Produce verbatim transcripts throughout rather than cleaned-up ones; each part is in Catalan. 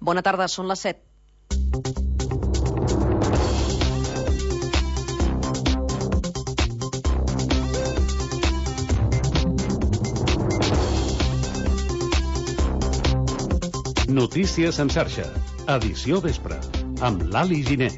Bona tarda, són les set. Notícies en xarxa, edició vespre, amb l'Ali Giner.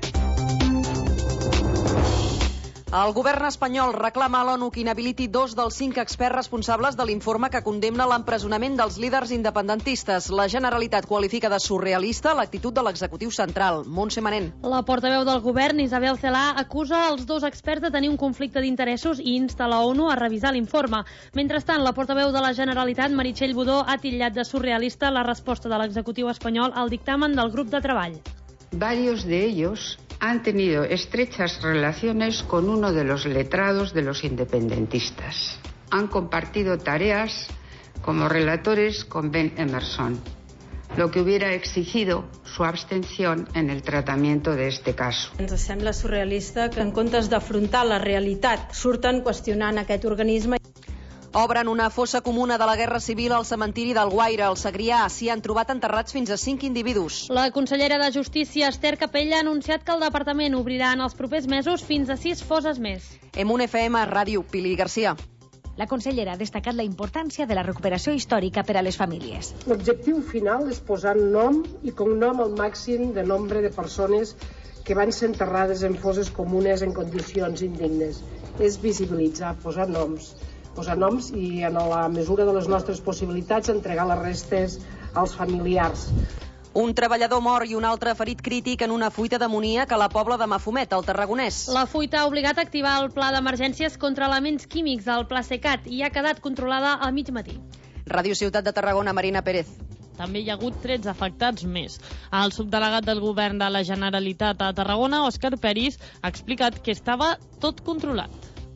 El govern espanyol reclama a l'ONU que inhabiliti dos dels cinc experts responsables de l'informe que condemna l'empresonament dels líders independentistes. La Generalitat qualifica de surrealista l'actitud de l'executiu central. Montse Manent. La portaveu del govern, Isabel Celaá, acusa els dos experts de tenir un conflicte d'interessos i insta la ONU a revisar l'informe. Mentrestant, la portaveu de la Generalitat, Meritxell Budó, ha titllat de surrealista la resposta de l'executiu espanyol al dictamen del grup de treball. Varios de ellos han tenido estrechas relaciones con uno de los letrados de los independentistas. Han compartido tareas como relatores con Ben Emerson, lo que hubiera exigido su abstención en el tratamiento de este caso. Ens sembla surrealista que en comptes d'afrontar la realitat surten qüestionant aquest organisme. Obren una fossa comuna de la Guerra Civil al cementiri del Guaire, al Segrià. S'hi han trobat enterrats fins a cinc individus. La consellera de Justícia, Esther Capella, ha anunciat que el departament obrirà en els propers mesos fins a sis fosses més. En un F M Ràdio, Pili Garcia. La consellera ha destacat la importància de la recuperació històrica per a les famílies. L'objectiu final és posar nom i cognom al màxim de nombre de persones que van ser enterrades en fosses comunes en condicions indignes. És visibilitzar, posar noms. posar noms i, en la mesura de les nostres possibilitats, entregar les restes als familiars. Un treballador mort i un altre ferit crític en una fuita d'amoníac a la Pobla de Mafumet, al Tarragonès. La fuita ha obligat a activar el pla d'emergències contra elements químics al Pla Secat i ha quedat controlada al mig matí. Ràdio Ciutat de Tarragona, Marina Pérez. També hi ha hagut tretze afectats més. El subdelegat del govern de la Generalitat a Tarragona, Òscar Peris, ha explicat que estava tot controlat.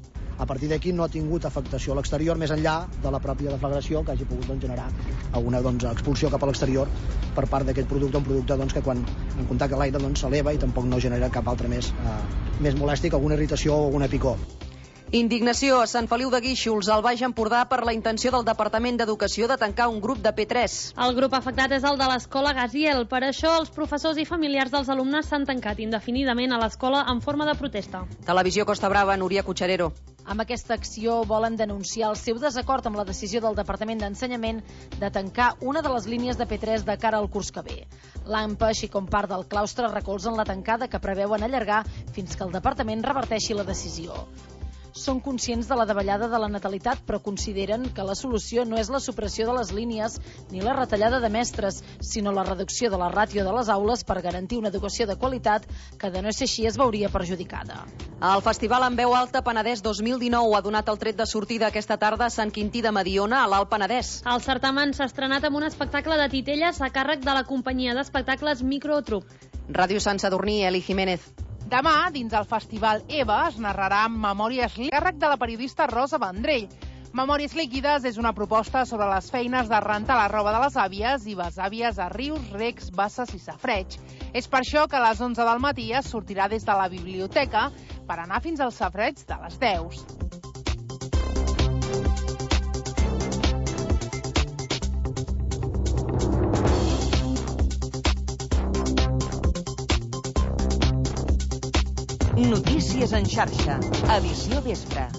A partir d'aquí no ha tingut afectació a l'exterior, més enllà de la pròpia deflagració que hagi pogut doncs, generar alguna doncs, expulsió cap a l'exterior per part d'aquest producte, un producte doncs, que quan en contacte amb l'aire doncs, s'eleva i tampoc no genera cap altre més, eh, més molèstic, alguna irritació o alguna picor. Indignació a Sant Feliu de Guíxols, al Baix Empordà, per la intenció del Departament d'Educació de tancar un grup de P tres. El grup afectat és el de l'escola Gaziel. Per això, els professors i familiars dels alumnes s'han tancat indefinidament a l'escola en forma de protesta. Televisió Costa Brava, Núria Cotxarero. Amb aquesta acció volen denunciar el seu desacord amb la decisió del Departament d'Ensenyament de tancar una de les línies de P tres de cara al curs que ve. L'AMPA, així com part del claustre, recolzen la tancada que preveuen allargar fins que el Departament reverteixi la decisió. Són conscients de la davallada de la natalitat, però consideren que la solució no és la supressió de les línies ni la retallada de mestres, sinó la reducció de la ràtio de les aules per garantir una educació de qualitat que, de no ser així, es veuria perjudicada. El Festival en Veu Alta Penedès dos mil dinou ha donat el tret de sortida aquesta tarda a Sant Quintí de Mediona, a l'Alt Penedès. El certamen s'ha estrenat amb un espectacle de titelles a càrrec de la companyia d'espectacles Microtruc. Ràdio Sant Sadurní, Eli Jiménez. Demà, dins el Festival EVA, es narrarà Memòries Líquides, càrrec de la periodista Rosa Vendrell. Memòries Líquides és una proposta sobre les feines de rentar la roba de les àvies i besàvies a rius, recs, basses i safareig. És per això que a les onze del matí es sortirà des de la biblioteca per anar fins al safareig de les deu. Notícies en xarxa, edició vespre.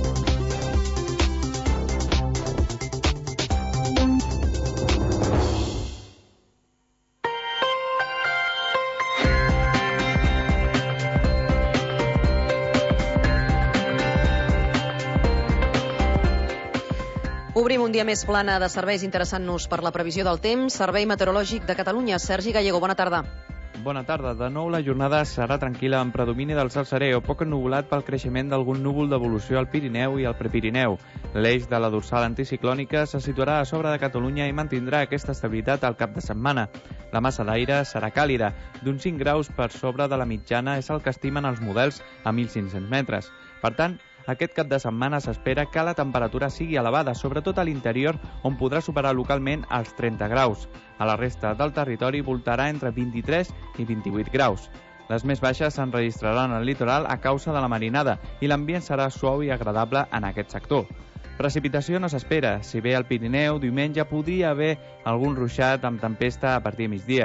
Obrim un dia més plana de serveis interessant-nos per la previsió del temps. Servei Meteorològic de Catalunya. Sergi Gallego, bona tarda. Bona tarda. De nou, la jornada serà tranquil·la amb predomini del cel serè o poc ennuvolat pel creixement d'algun núvol d'evolució al Pirineu i al Prepirineu. L'eix de la dorsal anticiclònica se situarà a sobre de Catalunya i mantindrà aquesta estabilitat al cap de setmana. La massa d'aire serà càlida, d'uns cinc graus per sobre de la mitjana és el que estimen els models a mil cinc-cents metres. Per tant, aquest cap de setmana s'espera que la temperatura sigui elevada, sobretot a l'interior, on podrà superar localment els trenta graus. A la resta del territori voltarà entre vint-i-tres i vint-i-vuit graus. Les més baixes s'enregistraran al litoral a causa de la marinada i l'ambient serà suau i agradable en aquest sector. Precipitació no s'espera, si bé al Pirineu diumenge podria haver algun ruixat amb tempesta a partir de migdia.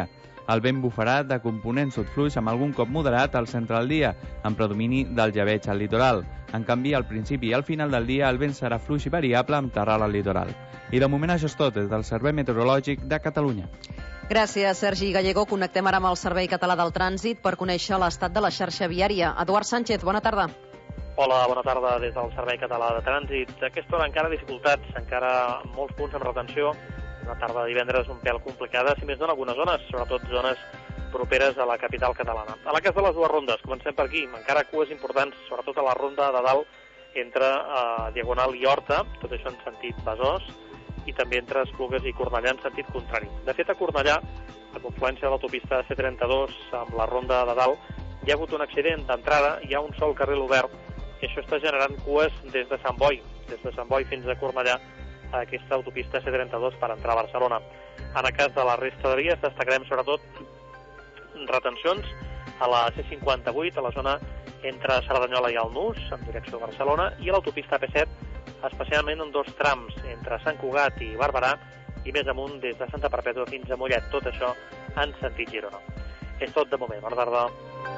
El vent bufarà de component sud-fluix amb algun cop moderat al centre del dia, amb predomini del llebeig al litoral. En canvi, al principi i al final del dia el vent serà fluix i variable amb terral al litoral. I de moment això és tot des del Servei Meteorològic de Catalunya. Gràcies, Sergi Gallego. Connectem ara amb el Servei Català del Trànsit per conèixer l'estat de la xarxa viària. Eduard Sánchez, bona tarda. Hola, bona tarda des del Servei Català de Trànsit. Aquesta hora encara dificultats, encara molts punts amb retenció. Una tarda de divendres un pèl complicada, si més no en algunes zones, sobretot zones properes a la capital catalana. A la cas de les dues rondes, comencem per aquí. Encara cues importants, sobretot a la ronda de dalt, entre eh, Diagonal i Horta, tot això en sentit Besòs, i també entre Esplugues i Cornellà en sentit contrari. De fet, a Cornellà, a confluència de l'autopista C trenta-dos amb la ronda de dalt, hi ha hagut un accident d'entrada, hi ha un sol carril obert, i això està generant cues des de Sant Boi, des de Sant Boi fins a Cornellà, a aquesta autopista C trenta-dos per entrar a Barcelona. En el cas de la resta de vies, destacarem sobretot retencions a la C cinquanta-vuit, a la zona entre Cerdanyola i el Nus, en direcció a Barcelona, i a l'autopista A P set, especialment en dos trams, entre Sant Cugat i Barberà, i més amunt des de Santa Perpètua fins a Mollet, tot això en sentit Girona. És tot de moment. Bona tarda.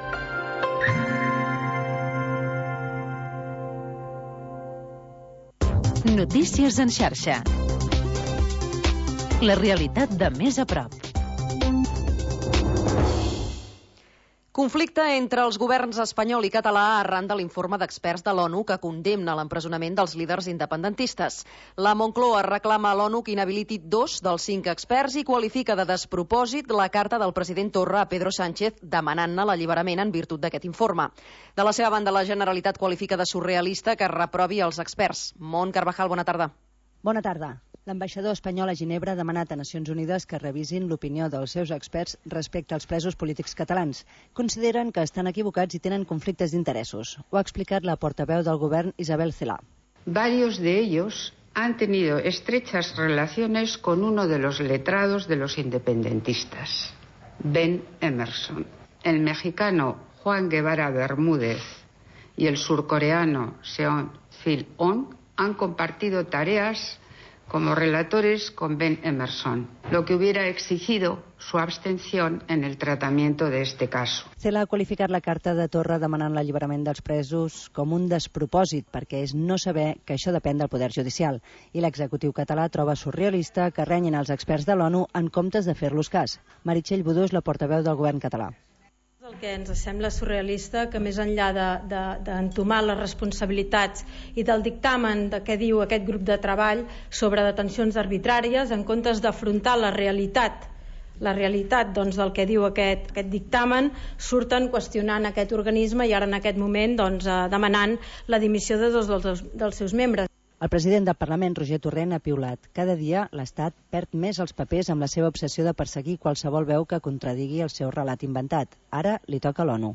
Notícies en xarxa. La realitat de més a prop. Conflicte entre els governs espanyol i català arran de l'informe d'experts de l'ONU que condemna l'empresonament dels líders independentistes. La Moncloa reclama a l'ONU que inhabiliti dos dels cinc experts i qualifica de despropòsit la carta del president Torra a Pedro Sánchez demanant-ne l'alliberament en virtut d'aquest informe. De la seva banda, la Generalitat qualifica de surrealista que reprovi els experts. Mont Carvajal, bona tarda. Bona tarda. L'ambaixador espanyol a Ginebra ha demanat a Nacions Unides que revisin l'opinió dels seus experts respecte als presos polítics catalans. Consideren que estan equivocats i tenen conflictes d'interessos. Ho ha explicat la portaveu del govern, Isabel Celaá. Varios de ellos han tenido estrechas relaciones con uno de los letrados de los independentistas, Ben Emerson. El mexicano Juan Guevara Bermúdez y el surcoreano Seon Fil-on han compartido tareas como relatores con Ben Emerson, lo que hubiera exigido su abstención en el tratamiento de este caso. Celaá ha qualificat la carta de Torra demanant l'alliberament dels presos com un despropòsit, perquè és no saber que això depèn del Poder Judicial. I l'executiu català troba surrealista que renyin els experts de l'ONU en comptes de fer-los cas. Meritxell Budó és la portaveu del govern català. El que ens sembla surrealista que més enllà d'entomar de, de, les responsabilitats i del dictamen de què diu aquest grup de treball sobre detencions arbitràries, en comptes d'afrontar la realitat la realitat doncs, del que diu aquest, aquest dictamen, surten qüestionant aquest organisme i ara en aquest moment doncs, demanant la dimissió de dos dels, dels seus membres. El president del Parlament, Roger Torrent, ha piulat. Cada dia l'Estat perd més els papers amb la seva obsessió de perseguir qualsevol veu que contradigui el seu relat inventat. Ara li toca a l'ONU.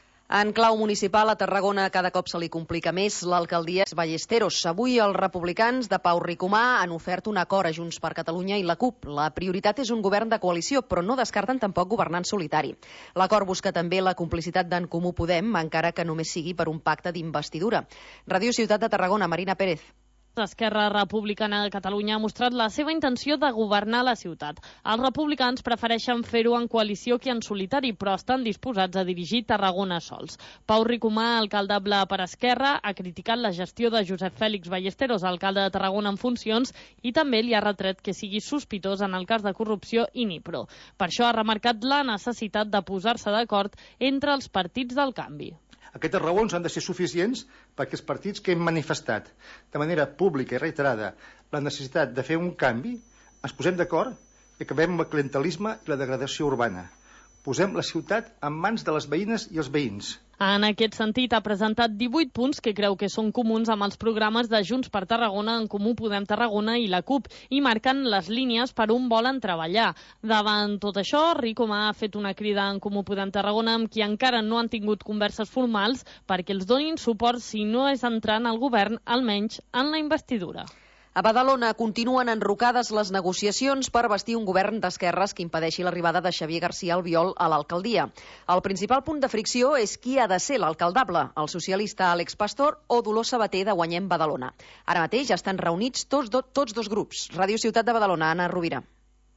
En clau municipal, a Tarragona cada cop se li complica més l'alcaldia Ballesteros. Avui els republicans de Pau Ricomà han ofert un acord a Junts per Catalunya i la CUP. La prioritat és un govern de coalició, però no descarten tampoc governar en solitari. L'acord busca també la complicitat d'en Comú Podem, encara que només sigui per un pacte d'investidura. Ràdio Ciutat de Tarragona, Marina Pérez. Esquerra Republicana de Catalunya ha mostrat la seva intenció de governar la ciutat. Els republicans prefereixen fer-ho en coalició que en solitari, però estan disposats a dirigir Tarragona sols. Pau Ricomà, alcaldable per Esquerra, ha criticat la gestió de Josep Fèlix Ballesteros, alcalde de Tarragona en funcions, i també li ha retret que sigui sospitós en el cas de corrupció Inipro. Per això ha remarcat la necessitat de posar-se d'acord entre els partits del canvi. Aquestes raons han de ser suficients perquè els partits que hem manifestat de manera pública i reiterada la necessitat de fer un canvi, ens posem d'acord i acabem amb el clientelisme i la degradació urbana. Posem la ciutat en mans de les veïnes i els veïns. En aquest sentit, ha presentat divuit punts que creu que són comuns amb els programes de Junts per Tarragona, En Comú Podem Tarragona i la CUP, i marquen les línies per on volen treballar. Davant tot això, Ricomà ha fet una crida a En Comú Podem Tarragona amb qui encara no han tingut converses formals perquè els donin suport si no és entrant al govern, almenys en la investidura. A Badalona continuen enrocades les negociacions per bastir un govern d'esquerres que impedeixi l'arribada de Xavier García Albiol a l'alcaldia. El principal punt de fricció és qui ha de ser l'alcaldable, el socialista Àlex Pastor o Dolors Sabater de Guanyem Badalona. Ara mateix ja estan reunits tots, do, tots dos grups. Ràdio Ciutat de Badalona, Anna Rovira.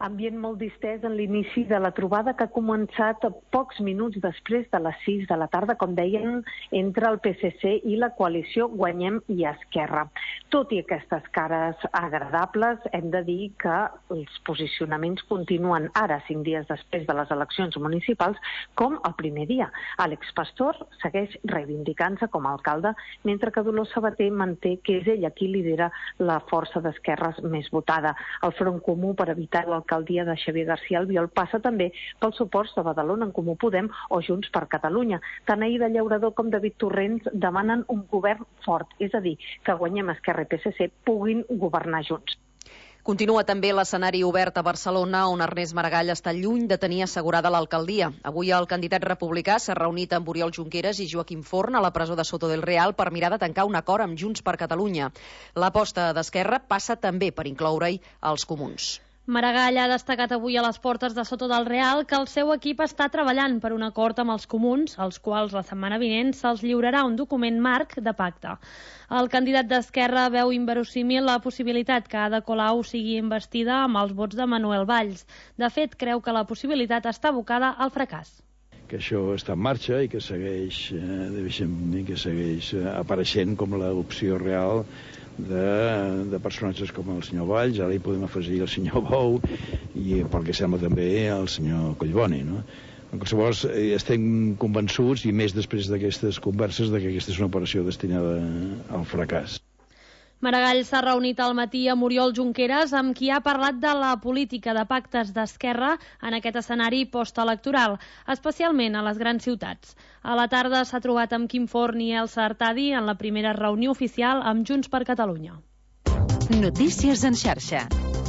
ambient molt distès en l'inici de la trobada que ha començat pocs minuts després de les sis de la tarda, com deien, entre el P S C i la coalició Guanyem i Esquerra. Tot i aquestes cares agradables, hem de dir que els posicionaments continuen ara, cinc dies després de les eleccions municipals, com el primer dia. Àlex Pastor segueix reivindicant-se com a alcalde, mentre que Dolors Sabater manté que és ella qui lidera la força d'esquerres més votada. El Front Comú per evitar l'alcaldia L'alcaldia de Xavier García Albiol passa també pels suports de Badalona en Comú Podem o Junts per Catalunya. Tant Aïda Llaurador com David Torrents demanen un govern fort, és a dir, que Guanyem Esquerra i P S C puguin governar junts. Continua també l'escenari obert a Barcelona, on Ernest Maragall està lluny de tenir assegurada l'alcaldia. Avui el candidat republicà s'ha reunit amb Oriol Junqueras i Joaquim Forn a la presó de Soto del Real per mirar de tancar un acord amb Junts per Catalunya. L'aposta d'Esquerra passa també per incloure-hi els comuns. Maragall ha destacat avui a les portes de Soto del Real que el seu equip està treballant per un acord amb els comuns, als quals la setmana vinent se'ls lliurarà un document marc de pacte. El candidat d'Esquerra veu inverosímil la possibilitat que Ada Colau sigui investida amb els vots de Manuel Valls. De fet, creu que la possibilitat està abocada al fracàs. Que això està en marxa i que segueix, eh, deixem dir, que segueix eh, apareixent com l'opció real De, de personatges com el senyor Valls, ara hi podem afegir el senyor Bou i pel que sembla també el senyor Collboni, no? En qualsevol estem convençuts, i més després d'aquestes converses, de que aquesta és una operació destinada al fracàs. Maragall s'ha reunit al matí amb Oriol Junqueras, amb qui ha parlat de la política de pactes d'Esquerra en aquest escenari postelectoral, especialment a les grans ciutats. A la tarda s'ha trobat amb Quim Forn i Elsa Artadi en la primera reunió oficial amb Junts per Catalunya. Notícies en xarxa.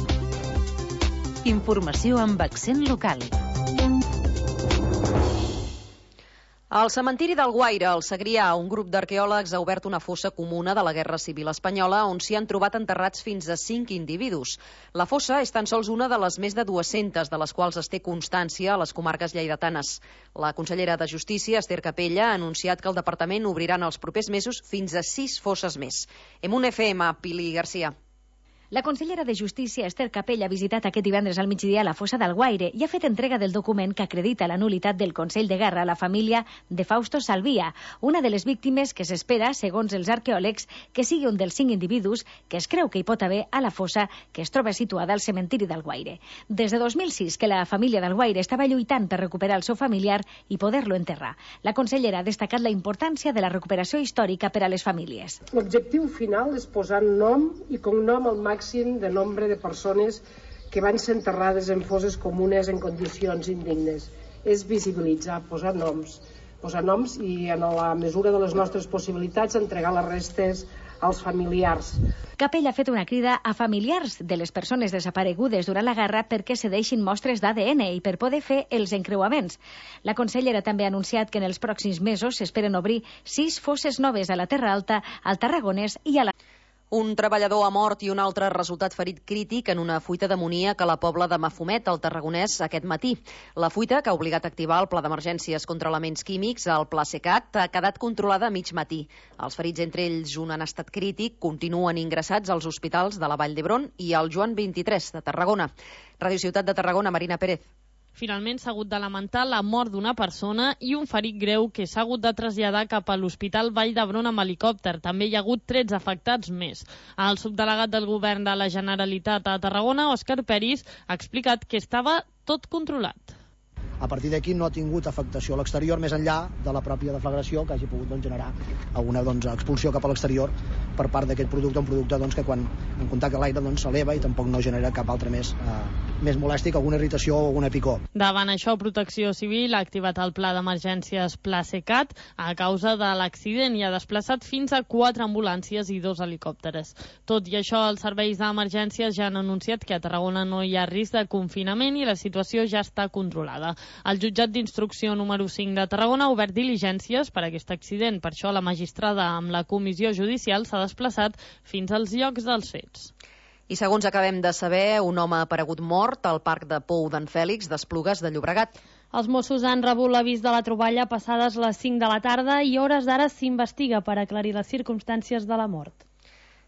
Informació amb accent local. Al cementiri del Guaire, al Segrià, un grup d'arqueòlegs ha obert una fossa comuna de la Guerra Civil Espanyola on s'hi han trobat enterrats fins a cinc individus. La fossa és tan sols una de les més de dues-centes de les quals es té constància a les comarques lleidatanes. La consellera de Justícia, Ester Capella, ha anunciat que el departament obrirà en els propers mesos fins a sis fosses més. En un F M, Pili Garcia. La consellera de Justícia, Ester Capella, ha visitat aquest divendres al migdia la fossa del Guaire i ha fet entrega del document que acredita la nul·litat del Consell de Guerra a la família de Fausto Salvia, una de les víctimes que s'espera, segons els arqueòlegs, que sigui un dels cinc individus que es creu que hi pot haver a la fossa que es troba situada al cementiri del Guaire. Des de dos mil sis que la família del Guaire estava lluitant per recuperar el seu familiar i poder-lo enterrar. La consellera ha destacat la importància de la recuperació històrica per a les famílies. L'objectiu final és posar nom i cognom al màxim de nombre de persones que van ser enterrades en fosses comunes en condicions indignes. És visibilitzar, posar noms, posar noms i en la mesura de les nostres possibilitats entregar les restes als familiars. Capella ha fet una crida a familiars de les persones desaparegudes durant la guerra perquè cedeixin mostres d'A D N i per poder fer els encreuaments. La consellera també ha anunciat que en els pròxims mesos s'esperen obrir sis fosses noves a la Terra Alta, al Tarragonès i a la... Un treballador ha mort i un altre ha resultat ferit crític en una fuita d'amoníac a la Pobla de Mafumet, al Tarragonès, aquest matí. La fuita, que ha obligat a activar el Pla d'Emergències contra elements químics, el Pla Secat, ha quedat controlada a mig matí. Els ferits, entre ells un en estat crític, continuen ingressats als hospitals de la Vall d'Hebron i al Joan vint-i-tres de Tarragona. Ràdio Ciutat de Tarragona, Marina Pérez. Finalment s'ha hagut de lamentar la mort d'una persona i un ferit greu que s'ha hagut de traslladar cap a l'Hospital Vall d'Hebron amb helicòpter. També hi ha hagut tretze afectats més. El subdelegat del govern de la Generalitat a Tarragona, Òscar Peris, ha explicat que estava tot controlat. A partir d'aquí no ha tingut afectació a l'exterior, més enllà de la pròpia deflagració que hagi pogut doncs, generar alguna doncs, expulsió cap a l'exterior per part d'aquest producte, un producte doncs, que quan en contacte amb l'aire doncs, s'eleva i tampoc no genera cap altre més, eh, més molèstic, alguna irritació o alguna picor. Davant això, Protecció Civil ha activat el pla d'emergències Pla Secat a causa de l'accident i ha desplaçat fins a quatre ambulàncies i dos helicòpteres. Tot i això, els serveis d'emergències ja han anunciat que a Tarragona no hi ha risc de confinament i la situació ja està controlada. El jutjat d'instrucció número cinc de Tarragona ha obert diligències per a aquest accident. Per això la magistrada amb la comissió judicial s'ha desplaçat fins als llocs dels fets. I segons acabem de saber, un home ha aparegut mort al parc de Pou d'en Fèlix d'Esplugues de Llobregat. Els Mossos han rebut l'avís de la troballa passades les cinc de la tarda i hores d'ara s'investiga per aclarir les circumstàncies de la mort.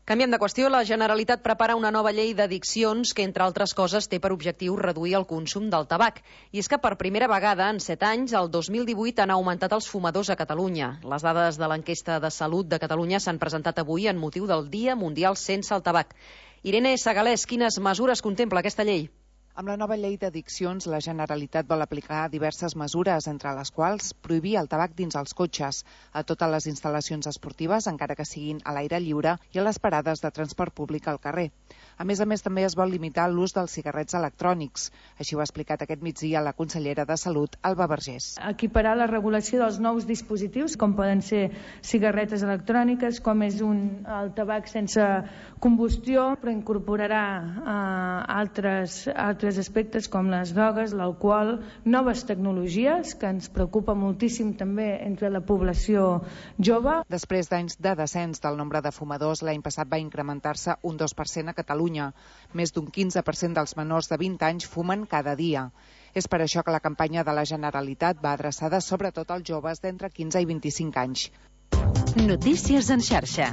Canviem de qüestió, la Generalitat prepara una nova llei d'addiccions que, entre altres coses, té per objectiu reduir el consum del tabac. I és que per primera vegada en set anys, el dos mil divuit, han augmentat els fumadors a Catalunya. Les dades de l'enquesta de salut de Catalunya s'han presentat avui en motiu del Dia Mundial sense el tabac. Irene Segalés, quines mesures contempla aquesta llei? Amb la nova llei d'addiccions, la Generalitat vol aplicar diverses mesures, entre les quals prohibir el tabac dins els cotxes, a totes les instal·lacions esportives, encara que siguin a l'aire lliure, i a les parades de transport públic al carrer. A més a més, també es vol limitar l'ús dels cigarrets electrònics. Així ho ha explicat aquest migdia la consellera de Salut, Alba Vergés. Equiparar la regulació dels nous dispositius, com poden ser cigarretes electròniques, com és un, el tabac sense combustió, però incorporarà eh, altres, altres aspectes com les drogues, l'alcohol, noves tecnologies, que ens preocupa moltíssim també entre la població jove. Després d'anys de descens del nombre de fumadors, l'any passat va incrementar-se un dos per cent a Catalunya. Més d'un quinze per cent dels menors de vint anys fumen cada dia. És per això que la campanya de la Generalitat va adreçada sobretot als joves d'entre quinze i vint-i-cinc anys. Notícies en xarxa.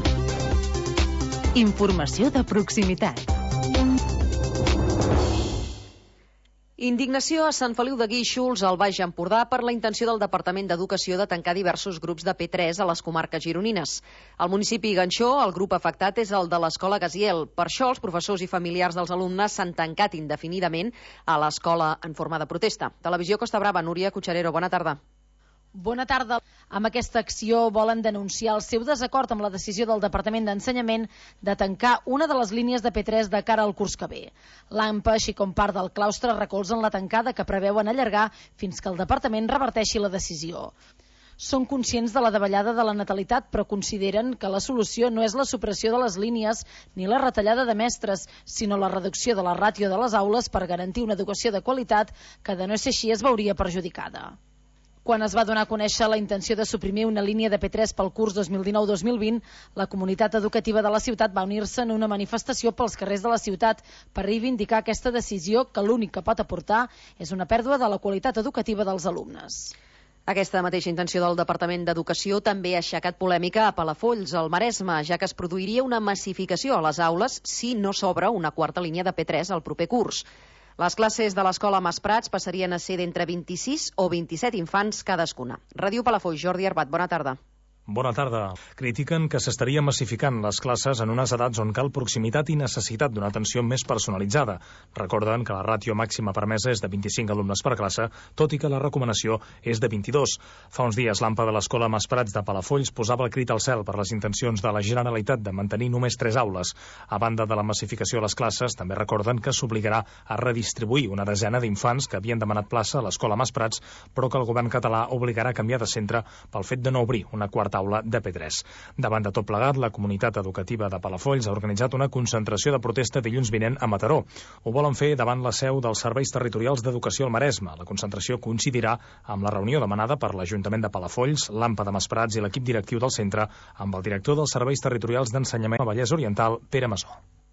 Informació de proximitat. Indignació a Sant Feliu de Guíxols, al Baix Empordà, per la intenció del Departament d'Educació de tancar diversos grups de P tres a les comarques gironines. Al municipi Ganxó, el grup afectat és el de l'Escola Gaziel. Per això, els professors i familiars dels alumnes s'han tancat indefinidament a l'escola en forma de protesta. Televisió Costa Brava, Núria Cotxarero, bona tarda. Bona tarda. Amb aquesta acció volen denunciar el seu desacord amb la decisió del Departament d'Ensenyament de tancar una de les línies de P tres de cara al curs que ve. L'AMPA, així com part del claustre, recolzen la tancada que preveuen allargar fins que el Departament reverteixi la decisió. Són conscients de la davallada de la natalitat, però consideren que la solució no és la supressió de les línies ni la retallada de mestres, sinó la reducció de la ràtio de les aules per garantir una educació de qualitat que, de no ser així, es veuria perjudicada. Quan es va donar a conèixer la intenció de suprimir una línia de P tres pel curs dos mil dinou dos mil vint, la comunitat educativa de la ciutat va unir-se en una manifestació pels carrers de la ciutat per reivindicar aquesta decisió que l'únic que pot aportar és una pèrdua de la qualitat educativa dels alumnes. Aquesta mateixa intenció del Departament d'Educació també ha aixecat polèmica a Palafolls, al Maresme, ja que es produiria una massificació a les aules si no s'obre una quarta línia de P tres al proper curs. Les classes de l'escola Masprats passarien a ser d'entre vint-i-sis o vint-i-set infants cadascuna. Ràdio Palafolls, Jordi Arbat, bona tarda. Bona tarda. Critiquen que s'estaria massificant les classes en unes edats on cal proximitat i necessitat d'una atenció més personalitzada. Recorden que la ràtio màxima permesa és de vint-i-cinc alumnes per classe, tot i que la recomanació és de vint-i-dos. Fa uns dies l'AMPA de l'escola Masprats de Palafolls posava el crit al cel per les intencions de la Generalitat de mantenir només tres aules. A banda de la massificació a les classes, també recorden que s'obligarà a redistribuir una desena d'infants que havien demanat plaça a l'escola Masprats, però que el govern català obligarà a canviar de centre pel fet de no obrir una quarta aula de P tres. Davant de tot plegat, la comunitat educativa de Palafolls ha organitzat una concentració de protesta dilluns vinent a Mataró. Ho volen fer davant la seu dels Serveis Territorials d'Educació al Maresme. La concentració coincidirà amb la reunió demanada per l'Ajuntament de Palafolls, l'AMPA de Masprats i l'equip directiu del centre amb el director dels Serveis Territorials d'Ensenyament al Vallès Oriental, Pere Masó.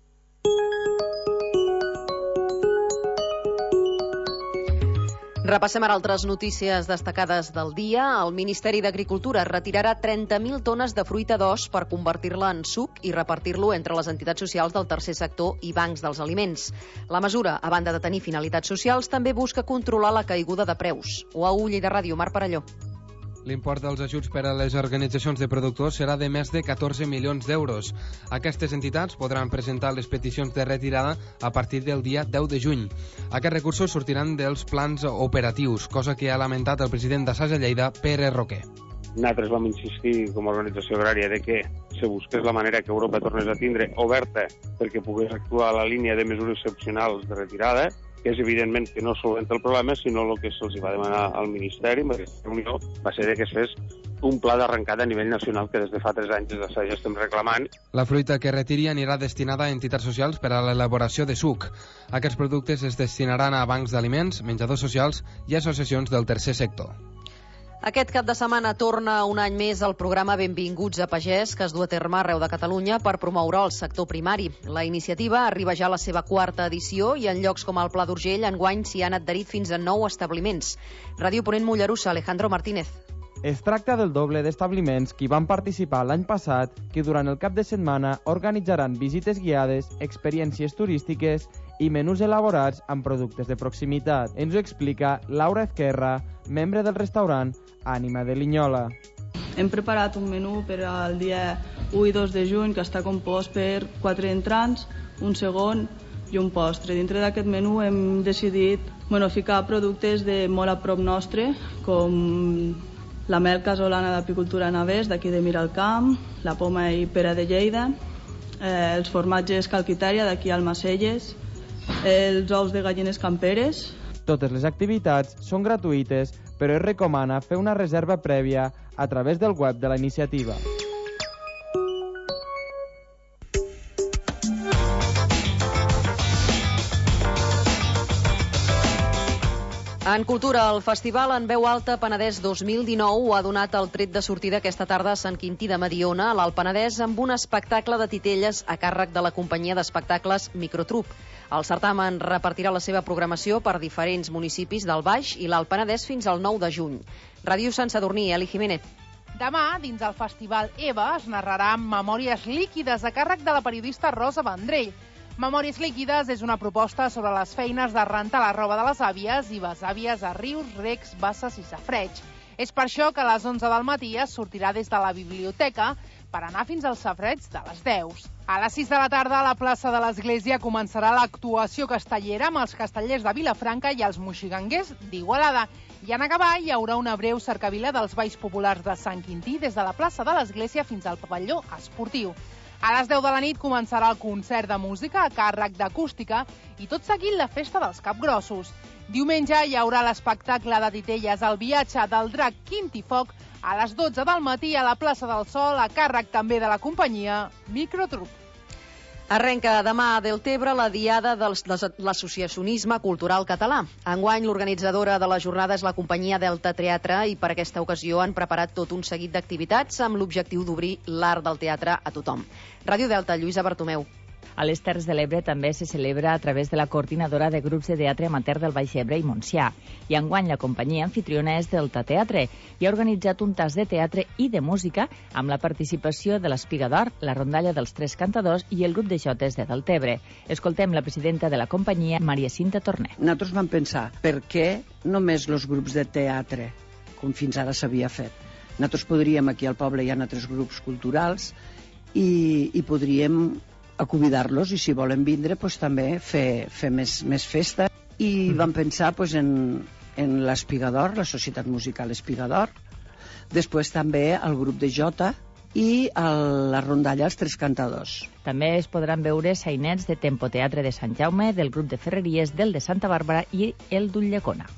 Repassem ara altres notícies destacades del dia. El Ministeri d'Agricultura retirarà trenta mil tones de fruita d'os per convertir-la en suc i repartir-lo entre les entitats socials del tercer sector i bancs dels aliments. La mesura, a banda de tenir finalitats socials, també busca controlar la caiguda de preus. O a Ull i de Ràdio, Marc Parelló. L'import dels ajuts per a les organitzacions de productors serà de més de catorze milions d'euros. Aquestes entitats podran presentar les peticions de retirada a partir del dia deu de juny. Aquests recursos sortiran dels plans operatius, cosa que ha lamentat el president d'Assasa Lleida, Pere Roquer. Nosaltres vam insistir com a organització agrària de que se busqués la manera que Europa tornés a tindre oberta perquè pogués actuar a la línia de mesures excepcionals de retirada, que és evidentment que no solventa el problema, sinó el que se'ls va demanar al Ministeri en aquesta reunió va ser que es fes un pla d'arrencada a nivell nacional que des de fa tres anys des de ja estem reclamant. La fruita que retiri anirà destinada a entitats socials per a l'elaboració de suc. Aquests productes es destinaran a bancs d'aliments, menjadors socials i associacions del tercer sector. Aquest cap de setmana torna un any més el programa Benvinguts a Pagès, que es du a terme arreu de Catalunya per promoure el sector primari. La iniciativa arriba ja a la seva quarta edició i en llocs com el Pla d'Urgell enguany s'hi han adherit fins a nou establiments. Ràdio Ponent Mollerussa, Alejandro Martínez. Es tracta del doble d'establiments que van participar l'any passat que durant el cap de setmana organitzaran visites guiades, experiències turístiques i menús elaborats amb productes de proximitat. Ens ho explica Laura Ezquerra, membre del restaurant Ànima de Linyola. Hem preparat un menú per al dia u i dos de juny que està compost per quatre entrants, un segon i un postre. Dintre d'aquest menú hem decidit bueno, ficar productes de molt a prop nostre, com la mel casolana d'apicultura Navès, d'aquí de Miralcamp, la poma i pera de Lleida, eh, els formatges Calquitària, d'aquí a Almacelles, els ous de gallines camperes. Totes les activitats són gratuïtes, però es recomana fer una reserva prèvia a través del web de la iniciativa. En cultura, el Festival En Veu Alta Penedès dos mil dinou ha donat el tret de sortida aquesta tarda a Sant Quintí de Mediona, a l'Alt Penedès, amb un espectacle de titelles a càrrec de la companyia d'espectacles Microtrup. El certamen repartirà la seva programació per diferents municipis del Baix i l'Alt Penedès fins al nou de juny. Ràdio Sant Sadurní, Eli Jiménez. Demà, dins el Festival EVA, es narrarà Memòries líquides a càrrec de la periodista Rosa Vendrell. Memòries líquides és una proposta sobre les feines de rentar la roba de les àvies i besàvies a rius, recs, basses i safreig. És per això que a les onze del matí es sortirà des de la biblioteca per anar fins al safreig de les deu. A les sis de la tarda, a la plaça de l'Església, començarà l'actuació castellera amb els castellers de Vilafranca i els moxiganguers d'Igualada. I en acabar hi haurà una breu cercavila dels balls populars de Sant Quintí des de la plaça de l'Església fins al pavelló esportiu. A les deu de la nit començarà el concert de música a càrrec d'Acústica i tot seguint la festa dels Capgrossos. Diumenge hi haurà l'espectacle de titelles El viatge del drac Quintifoc a les dotze del matí a la plaça del Sol a càrrec també de la companyia Microtrup. Arrenca demà a Deltebre la Diada de l'Associacionisme Cultural Català. Enguany, l'organitzadora de la jornada és la companyia Delta Teatre i per aquesta ocasió han preparat tot un seguit d'activitats amb l'objectiu d'obrir l'art del teatre a tothom. Ràdio Delta, Lluïsa Bartomeu. A les Terres de l'Ebre també se celebra a través de la coordinadora de grups de teatre amateur del Baix Ebre i Montsià. I enguany la companyia anfitriona és Delta Teatre i ha organitzat un tas de teatre i de música amb la participació de l'Espiga d'Or, la rondalla dels Tres Cantadors i el grup de jotes de Deltebre. Escoltem la presidenta de la companyia, Maria Cinta Torner. Nosaltres vam pensar, per què només els grups de teatre, com fins ara s'havia fet? Nosaltres podríem, aquí al poble hi ha altres grups culturals i, i podríem a convidar-los i si volen vindre pues, també fer, fer més, més festa i vam pensar pues, en, en l'Espiga d'Or, la Societat Musical Espiga d'Or, després també el grup de jota i el, la rondalla Els Tres Cantadors. També es podran veure sainets de Tempo Teatre de Sant Jaume, del grup de Ferreries, del de Santa Bàrbara i el d'Ulldecona.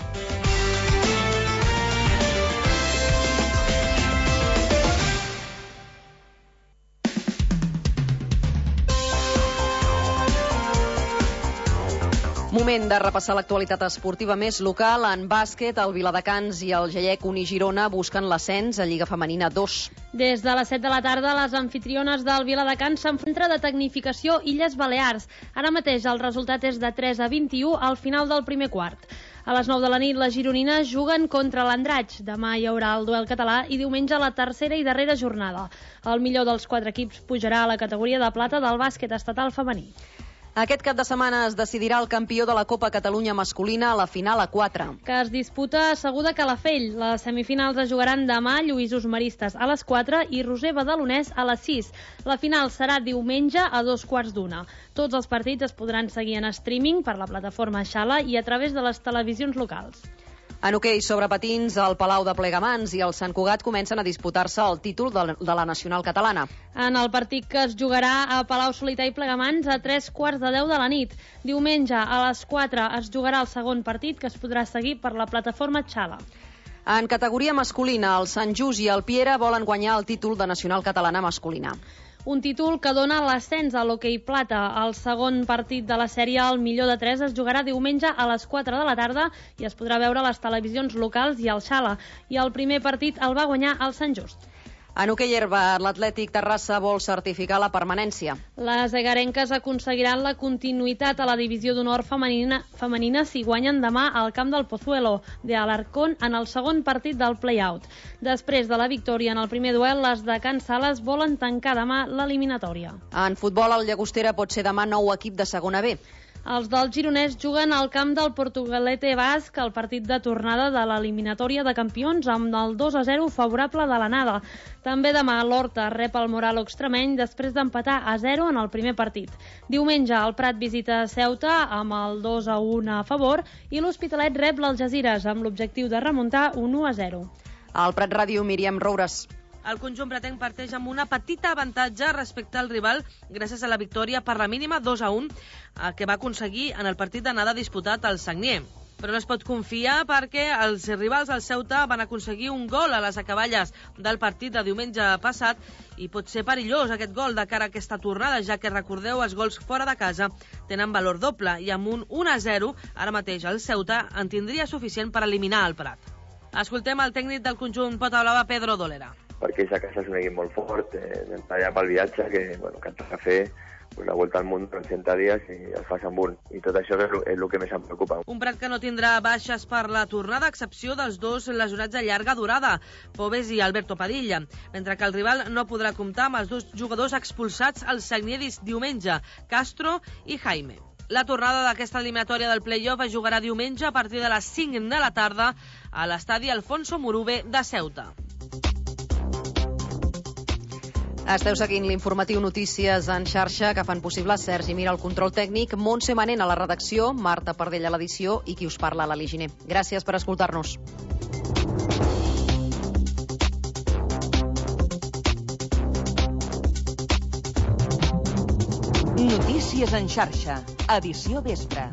Moment de repassar l'actualitat esportiva més local. En bàsquet, el Viladecans i el Gallec Uni Girona busquen l'ascens a Lliga Femenina dos. Des de les set de la tarda, les anfitriones del Viladecans s'enfronten de tecnificació Illes Balears. Ara mateix el resultat és de tres a vint-i-u al final del primer quart. A les nou de la nit, les gironines juguen contra l'Andratx. Demà hi haurà el duel català i diumenge la tercera i darrera jornada. El millor dels quatre equips pujarà a la categoria de plata del bàsquet estatal femení. Aquest cap de setmana es decidirà el campió de la Copa Catalunya masculina a la final a quatre. Que es disputa a Segur de Calafell. Les semifinals es jugaran demà, Lluïsos Maristes a les quatre i Roser Badalonès a les sis. La final serà diumenge a dos quarts d'una. Tots els partits es podran seguir en streaming per la plataforma Xala i a través de les televisions locals. En hoquei sobre patins, el Palau de Plegamans i el Sant Cugat comencen a disputar-se el títol de la nacional catalana. En el partit que es jugarà a Palau Solità i Plegamans a tres quarts de deu de la nit. Diumenge a les quatre es jugarà el segon partit que es podrà seguir per la plataforma Xala. En categoria masculina, el Sant Just i el Piera volen guanyar el títol de nacional catalana masculina. Un títol que dona l'ascens a l'hoquei plata. El segon partit de la sèrie, el millor de tres, es jugarà diumenge a les quatre de la tarda i es podrà veure a les televisions locals i al Xala. I el primer partit el va guanyar el Sant Just. En hoquei herba, l'Atlètic Terrassa vol certificar la permanència. Les egarenques aconseguiran la continuïtat a la divisió d'honor femenina, femenina si guanyen demà al camp del Pozuelo de Alarcón en el segon partit del play-out. Després de la victòria en el primer duel, les de Can Sales volen tancar demà l'eliminatòria. En futbol, el Llagostera pot ser demà nou equip de segona B. Els del Gironès juguen al camp del Portugalete Basc el partit de tornada de l'eliminatòria de campions amb el dos a zero favorable de l'anada. També demà l'Horta rep el Moralo extremeny després d'empatar a zero en el primer partit. Diumenge el Prat visita Ceuta amb el dos a un a favor i l'Hospitalet rep l'Algesires amb l'objectiu de remuntar un u a zero. Al Prat Ràdio, Míriam Roures. El conjunt pretenc parteix amb una petita avantatge respecte al rival gràcies a la victòria per la mínima dos a un que va aconseguir en el partit d'anada disputat al Sagnier. Però no es pot confiar perquè els rivals del Ceuta van aconseguir un gol a les acaballes del partit de diumenge passat i pot ser perillós aquest gol de cara a aquesta tornada, ja que recordeu, els gols fora de casa tenen valor doble i amb un un a zero ara mateix el Ceuta en tindria suficient per eliminar el Prat. Escoltem el tècnic del conjunt Pota Blava, Pedro Dolera. Perquè a casa és un equip molt fort, eh, anem allà pel viatge, que, bueno, que ens ha de fer una volta al món en trenta dies i es fa amb un. I tot això és el, és el que més em preocupa. Un Prat que no tindrà baixes per la tornada, a excepció dels dos lesionats de llarga durada, Pobes i Alberto Padilla, mentre que el rival no podrà comptar amb els dos jugadors expulsats al Sagnier diumenge, Castro i Jaime. La tornada d'aquesta eliminatòria del play-off es jugarà diumenge a partir de les cinc de la tarda a l'estadi Alfonso Murube de Ceuta. Esteu seguint l'informatiu Notícies en xarxa que fan possible Sergi Mira al control tècnic, Montse Manent a la redacció, Marta Pardell a l'edició i qui us parla, l'Ali Giner. Gràcies per escoltar-nos. Notícies en xarxa, edició vespre.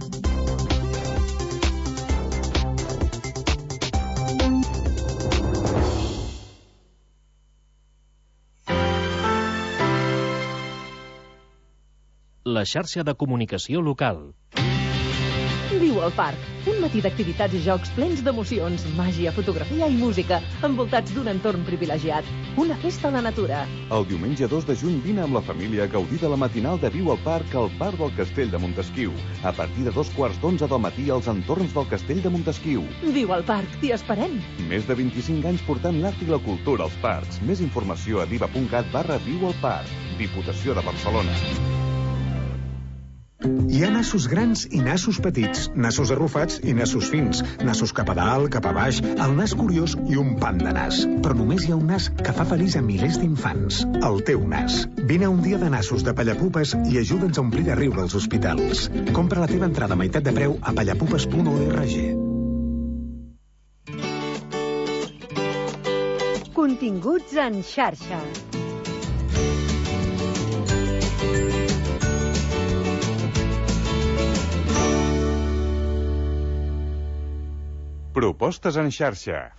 La xarxa de comunicació local. Viu al parc. Un matí d'activitats i jocs plens d'emocions, màgia, fotografia i música, envoltats d'un entorn privilegiat. Una festa a la natura. El diumenge dos de juny vine amb la família a gaudir de la matinal de Viu al Parc al Parc del Castell de Montesquiu. A partir de dos quarts d'onze del matí als entorns del Castell de Montesquiu. Viu al Parc, t'hi esperem. Més de vint-i-cinc anys portant l'art i la cultura als parcs. Més informació a diva punt cat barra Viu al Parc. Diputació de Barcelona. Hi ha nassos grans i nassos petits, nassos arrufats i nassos fins, nassos cap a dalt, cap a baix, el nas curiós i un pam de nas. Però només hi ha un nas que fa feliç a milers d'infants, el teu nas. Vine a un dia de nassos de Pallapupes i ajuda'ns a omplir de riure els hospitals. Compra la teva entrada a meitat de preu a pallapupes punt org. Continguts en xarxa. Propostes en xarxa.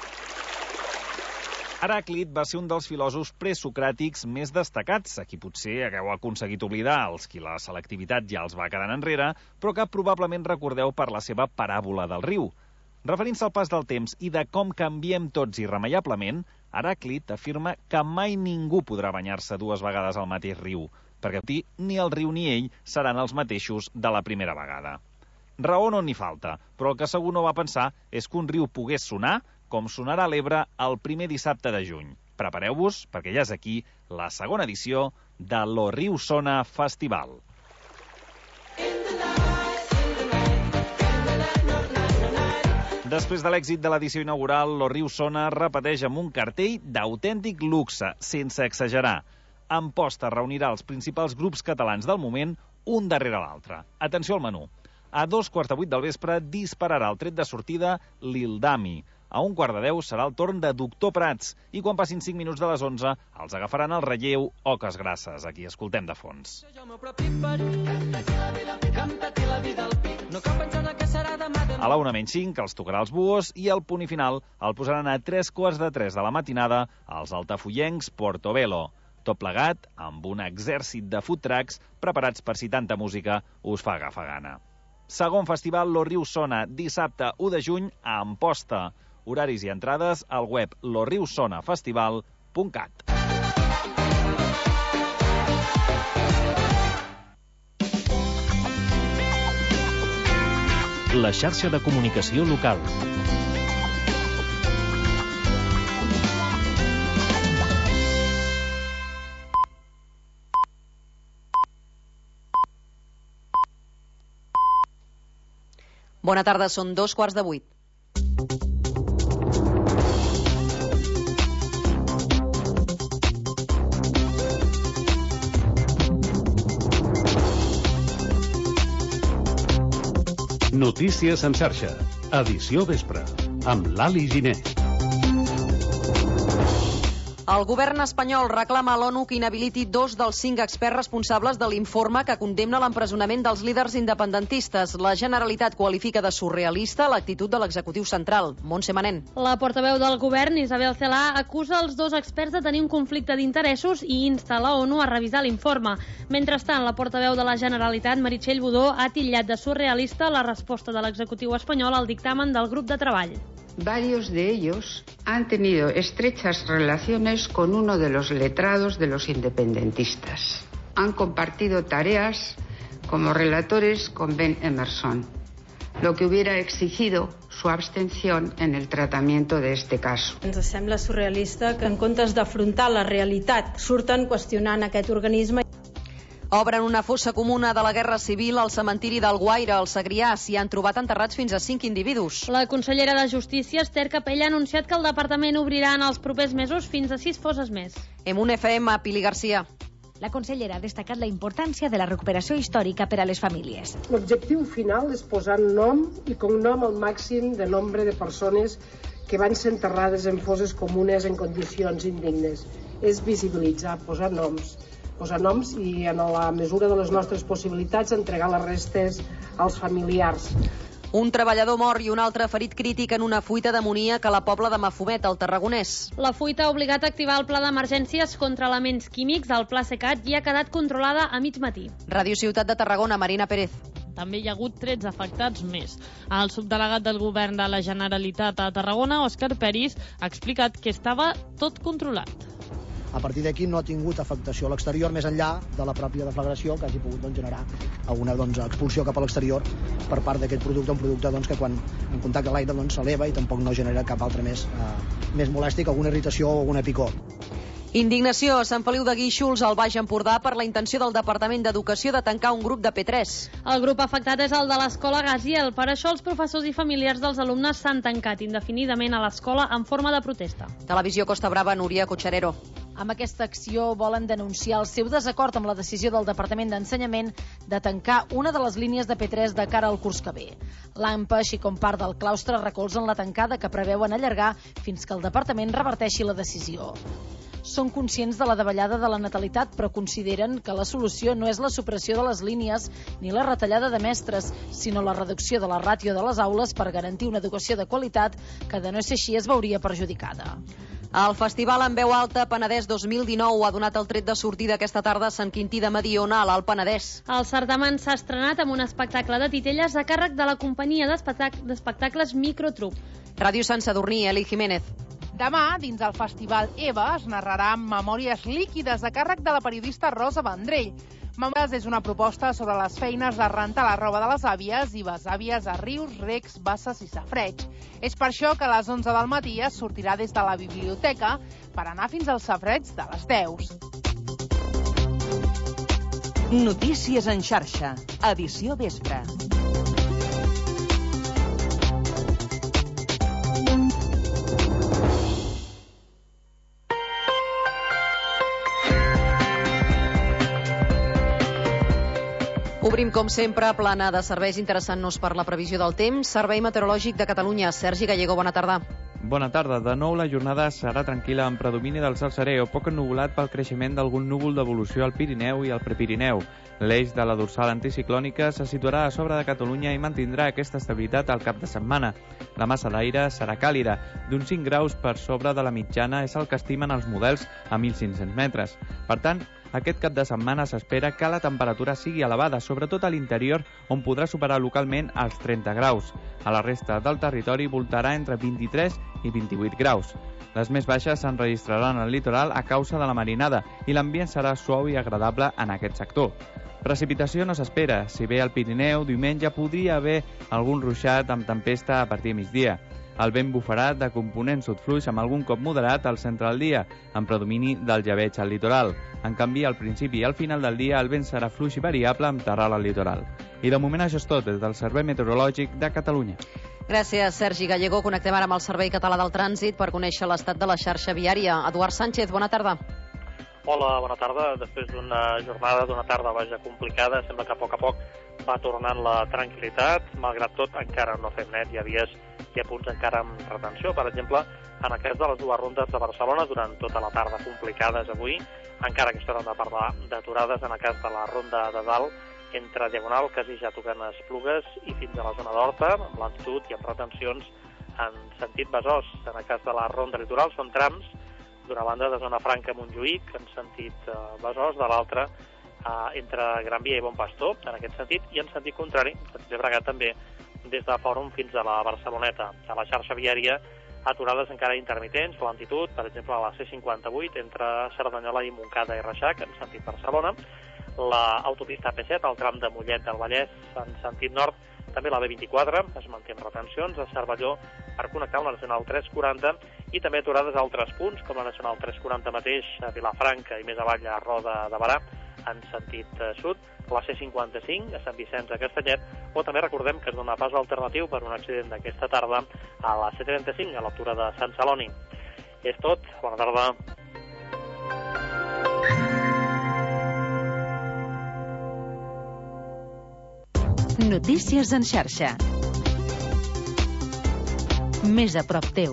Heràclit va ser un dels filòsofs presocràtics més destacats, a qui potser hagueu aconseguit oblidar, els qui la selectivitat ja els va quedant enrere, però que probablement recordeu per la seva paràbola del riu. Referint-se al pas del temps i de com canviem tots irremeiablement, Heràclit afirma que mai ningú podrà banyar-se dues vegades al mateix riu, perquè ni el riu ni ell seran els mateixos de la primera vegada. Raó no n'hi falta, però el que segur no va pensar és que un riu pogués sonar com sonarà l'Ebre el primer dissabte de juny. Prepareu-vos, perquè ja és aquí la segona edició de Lo Riu Sona Festival. Després de l'èxit de l'edició inaugural, Lo Riu Sona repeteix amb un cartell d'autèntic luxe, sense exagerar. Amposta reunirà els principals grups catalans del moment, un darrere l'altre. Atenció al menú. A dos quarts de vuit del vespre dispararà el tret de sortida l'Ildami. A un quart de deu serà el torn de Doctor Prats i quan passin cinc minuts de les onze els agafaran el relleu Oques Grasses. Aquí escoltem de fons. A la una menys cinc els tocarà els buos i el punt i final el posaran a tres quarts de tres de la matinada els altafollencs Portobello. Tot plegat amb un exèrcit de food trucks preparats per si tanta música us fa agafar gana. Segon festival Lo Riu Sona, dissabte u de juny a Amposta. Horaris i entrades al web lo riu sona festival punt cat. La xarxa de comunicació local. Bona tarda, són dos quarts de vuit. Notícies en xarxa, edició vespre, amb l'Ali Giner. El govern espanyol reclama a l'ONU que inhabiliti dos dels cinc experts responsables de l'informe que condemna l'empresonament dels líders independentistes. La Generalitat qualifica de surrealista l'actitud de l'executiu central. Montse Manent. La portaveu del govern, Isabel Celaá, acusa els dos experts de tenir un conflicte d'interessos i insta la ONU a revisar l'informe. Mentrestant, la portaveu de la Generalitat, Meritxell Budó, ha titllat de surrealista la resposta de l'executiu espanyol al dictamen del grup de treball. Varios de ellos han tenido estrechas relaciones con uno de los letrados de los independentistas. Han compartido tareas como relatores con Ben Emerson, lo que hubiera exigido su abstención en el tratamiento de este caso. Ens sembla surrealista que en comptes d'afrontar la realitat surten qüestionant aquest organisme. Obren una fossa comuna de la Guerra Civil al cementiri del Guaire, al Segrià. S'hi han trobat enterrats fins a cinc individus. La consellera de Justícia, Esther Capella, ha anunciat que el departament obrirà en els propers mesos fins a sis fosses més. En un F M, Pili Garcia. La consellera ha destacat la importància de la recuperació històrica per a les famílies. L'objectiu final és posar nom i cognom al màxim de nombre de persones que van ser enterrades en fosses comunes en condicions indignes. És visibilitzar, posar noms. posar noms i, en la mesura de les nostres possibilitats, entregar les restes als familiars. Un treballador mort i un altre ferit crític en una fuita d'amoníac a la Pobla de Mafumet, al Tarragonès. La fuita ha obligat a activar el pla d'emergències contra elements químics, el Pla Secat, i ha quedat controlada a mig matí. Ràdio Ciutat de Tarragona, Marina Pérez. També hi ha hagut tretze afectats més. El subdelegat del govern de la Generalitat a Tarragona, Òscar Peris, ha explicat que estava tot controlat. A partir d'aquí no ha tingut afectació a l'exterior, més enllà de la pròpia deflagració que hagi pogut doncs, generar alguna doncs, expulsió cap a l'exterior per part d'aquest producte, un producte doncs, que quan en contacte amb l'aire doncs, s'eleva i tampoc no genera cap altre més, eh, més molèstic, alguna irritació o alguna picor. Indignació a Sant Feliu de Guíxols, al Baix Empordà, per la intenció del Departament d'Educació de tancar un grup de P tres. El grup afectat és el de l'escola Gaziel. Per això els professors i familiars dels alumnes s'han tancat indefinidament a l'escola en forma de protesta. Televisió Costa Brava, Núria Cotxarero. Amb aquesta acció volen denunciar el seu desacord amb la decisió del Departament d'Ensenyament de tancar una de les línies de P tres de cara al curs que ve. L'AMPA, així com part del claustre, recolzen la tancada que preveuen allargar fins que el Departament reverteixi la decisió. Són conscients de la davallada de la natalitat, però consideren que la solució no és la supressió de les línies ni la retallada de mestres, sinó la reducció de la ràtio de les aules per garantir una educació de qualitat que, de no ser així, es veuria perjudicada. El Festival en Veu Alta Penedès dos mil dinou ha donat el tret de sortida aquesta tarda a Sant Quintí de Mediona, a l'Alt Penedès. El certamen s'ha estrenat amb un espectacle de titelles a càrrec de la companyia d'espectacles Microtrup. Ràdio Sant Sadurní, Eli Jiménez. Demà, dins el Festival EVA, es narrarà Memòries líquides a càrrec de la periodista Rosa Vendrell. Memòries és una proposta sobre les feines de rentar la roba de les àvies i besàvies a rius, recs, basses i safareig. És per això que a les onze del matí es sortirà des de la biblioteca per anar fins al safareig de les deu. Notícies en xarxa, edició vespre. Obrim, com sempre, plana de serveis interessant-nos per la previsió del temps. Servei Meteorològic de Catalunya. Sergi Gallego, bona tarda. Bona tarda. De nou, la jornada serà tranquil·la amb predomini del cel serè o poc ennuvolat pel creixement d'algun núvol d'evolució al Pirineu i al Prepirineu. L'eix de la dorsal anticiclònica se situarà a sobre de Catalunya i mantindrà aquesta estabilitat al cap de setmana. La massa d'aire serà càlida, d'uns cinc graus per sobre de la mitjana és el que estimen els models a mil cinc-cents metres. Per tant, Aquest cap de setmana s'espera que la temperatura sigui elevada, sobretot a l'interior, on podrà superar localment els trenta graus. A la resta del territori voltarà entre vint-i-tres i vint-i-vuit graus. Les més baixes s'enregistraran al litoral a causa de la marinada i l'ambient serà suau i agradable en aquest sector. Precipitació no s'espera, si bé al Pirineu diumenge podria haver algun ruixat amb tempesta a partir de migdia. El vent bufarà de component sud-fluix amb algun cop moderat al centre del dia, amb predomini del llebeig al litoral. En canvi, al principi i al final del dia el vent serà fluix i variable amb terral al litoral. I de moment això és tot des del Servei Meteorològic de Catalunya. Gràcies, Sergi Gallego. Connectem ara amb el Servei Català del Trànsit per conèixer l'estat de la xarxa viària. Eduard Sánchez, bona tarda. Hola, bona tarda. Després d'una jornada, d'una tarda vaja complicada, sembla que a poc a poc va tornant la tranquil·litat. Malgrat tot, encara no fem net. Hi ha dies i a punts encara amb retenció. Per exemple, en el cas de les dues rondes de Barcelona, durant tota la tarda complicades avui, encara que estan de parlar d'aturades, en el cas de la ronda de dalt, entre Diagonal, quasi ja tocant Esplugues, i fins a la zona d'Horta, amb lentitud i amb retencions en sentit Besòs. En el cas de la ronda litoral són trams, d'una banda de zona franca Montjuïc, en sentit eh, Besòs, de l'altra eh, entre Gran Via i Bon Pastor, en aquest sentit, i en sentit contrari, sentit Llobregat també, des de Fòrum fins a la Barceloneta. A la xarxa viària, aturades encara intermitents, lentitud, per exemple, a la C cinquanta-vuit, entre Cerdanyola i Montcada i Reixac, en sentit Barcelona, l'autopista P set, el tram de Mollet del Vallès, en sentit nord, també la B vint-i-quatre, es manté amb retencions, a Cervelló per connectar amb la Nacional tres quaranta i també aturades a altres punts, com la Nacional tres quaranta mateix, a Vilafranca i més avall a Roda de Barà, en sentit sud, la C cinquanta-cinc a Sant Vicenç a Castellet, o també recordem que es dona pas alternatiu per un accident d'aquesta tarda a la C trenta-cinc, a l'altura de Sant Celoni. És tot, bona tarda. Notícies en xarxa. Més a prop teu.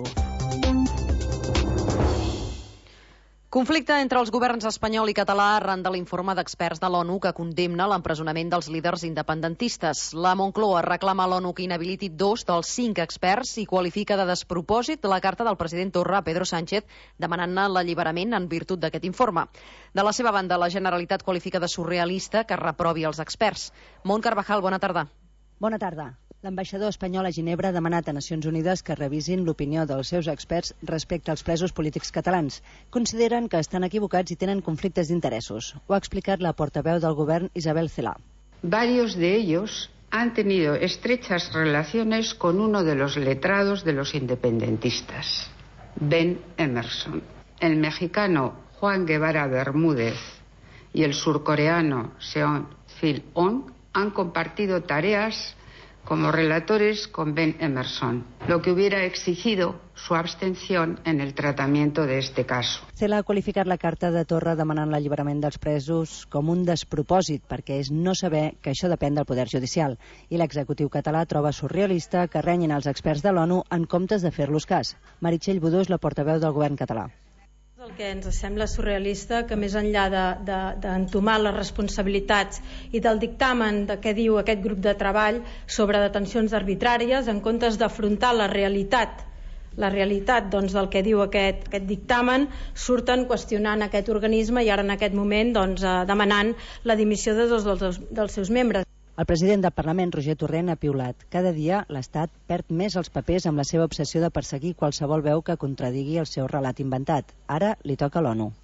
Conflicte entre els governs espanyol i català arran de l'informe d'experts de l'ONU que condemna l'empresonament dels líders independentistes. La Moncloa reclama a l'ONU que inhabiliti dos dels cinc experts i qualifica de despropòsit la carta del president Torra a Pedro Sánchez demanant-ne l'alliberament en virtut d'aquest informe. De la seva banda, la Generalitat qualifica de surrealista que reprovi els experts. Mont Carvajal, bona tarda. Bona tarda. L'ambaixador espanyol a Ginebra ha demanat a Nacions Unides que revisin l'opinió dels seus experts respecte als presos polítics catalans. Consideren que estan equivocats i tenen conflictes d'interessos. Ho ha explicat la portaveu del govern, Isabel Celaá. Varios de ellos han tenido estrechas relaciones con uno de los letrados de los independentistas, Ben Emerson. El mexicano Juan Guevara Bermúdez y el surcoreano Seon Fil-on han compartido tareas como relatores con Ben Emerson, lo que hubiera exigido su abstención en el tratamiento de este caso. Celaá ha qualificat la carta de Torra demanant l'alliberament dels presos com un despropòsit, perquè és no saber que això depèn del Poder Judicial. I l'executiu català troba surrealista que renyin els experts de l'ONU en comptes de fer-los cas. Meritxell Budó és la portaveu del govern català. El que ens sembla surrealista que més enllà d'entomar de, de, les responsabilitats i del dictamen de què diu aquest grup de treball sobre detencions arbitràries, en comptes d'afrontar la realitat la realitat doncs, del que diu aquest, aquest dictamen, surten qüestionant aquest organisme i ara en aquest moment doncs, demanant la dimissió de dos dels, dels seus membres. El president del Parlament, Roger Torrent, ha piulat. Cada dia l'Estat perd més els papers amb la seva obsessió de perseguir qualsevol veu que contradigui el seu relat inventat. Ara li toca a l'ONU.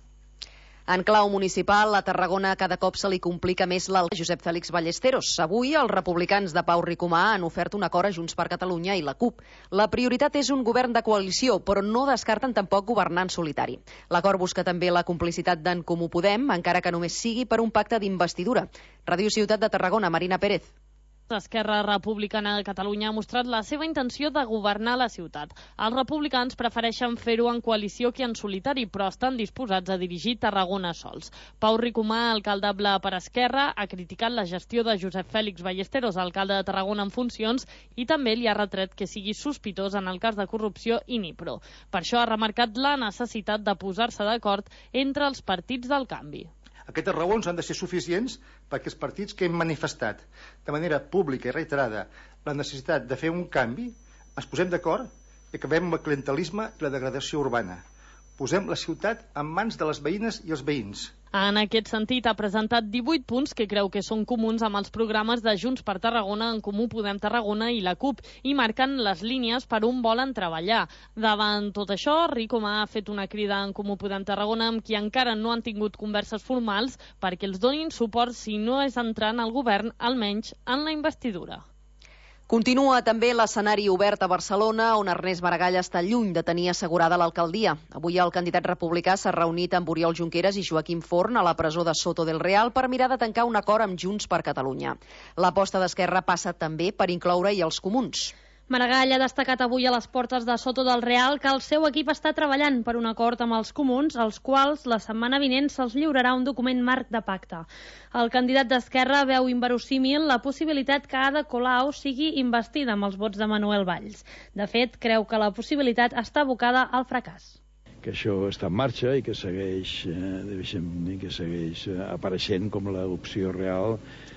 En clau municipal, a Tarragona cada cop se li complica més l'alt Josep Fèlix Ballesteros. Avui els republicans de Pau Ricomà han ofert un acord a Junts per Catalunya i la CUP. La prioritat és un govern de coalició, però no descarten tampoc governar en solitari. L'acord busca també la complicitat d'en Comú Podem, encara que només sigui per un pacte d'investidura. Ràdio Ciutat de Tarragona, Marina Pérez. Esquerra Republicana de Catalunya ha mostrat la seva intenció de governar la ciutat. Els republicans prefereixen fer-ho en coalició que en solitari, però estan disposats a dirigir Tarragona sols. Pau Ricomà, alcaldable per Esquerra, ha criticat la gestió de Josep Fèlix Ballesteros, alcalde de Tarragona en funcions, i també li ha retret que sigui sospitós en el cas de corrupció Inipro. Per això ha remarcat la necessitat de posar-se d'acord entre els partits del canvi. Aquestes raons han de ser suficients perquè els partits que hem manifestat de manera pública i reiterada la necessitat de fer un canvi, ens posem d'acord i acabem amb el clientelisme i la degradació urbana. Posem la ciutat en mans de les veïnes i els veïns. En aquest sentit, ha presentat divuit punts que creu que són comuns amb els programes de Junts per Tarragona, En Comú Podem Tarragona i la CUP, i marquen les línies per on volen treballar. Davant tot això, Ricoma ha fet una crida a En Comú Podem Tarragona amb qui encara no han tingut converses formals perquè els donin suport si no és entrant al govern, almenys en la investidura. Continua també l'escenari obert a Barcelona, on Ernest Maragall està lluny de tenir assegurada l'alcaldia. Avui el candidat republicà s'ha reunit amb Oriol Junqueras i Joaquim Forn a la presó de Soto del Real per mirar de tancar un acord amb Junts per Catalunya. L'aposta d'Esquerra passa també per incloure-hi els comuns. Maragall ha destacat avui a les portes de Soto del Real que el seu equip està treballant per un acord amb els comuns, als quals la setmana vinent se'ls lliurarà un document marc de pacte. El candidat d'Esquerra veu inverosímil la possibilitat que Ada Colau sigui investida amb els vots de Manuel Valls. De fet, creu que la possibilitat està abocada al fracàs. Que això està en marxa i que segueix, eh, que segueix apareixent com l'opció real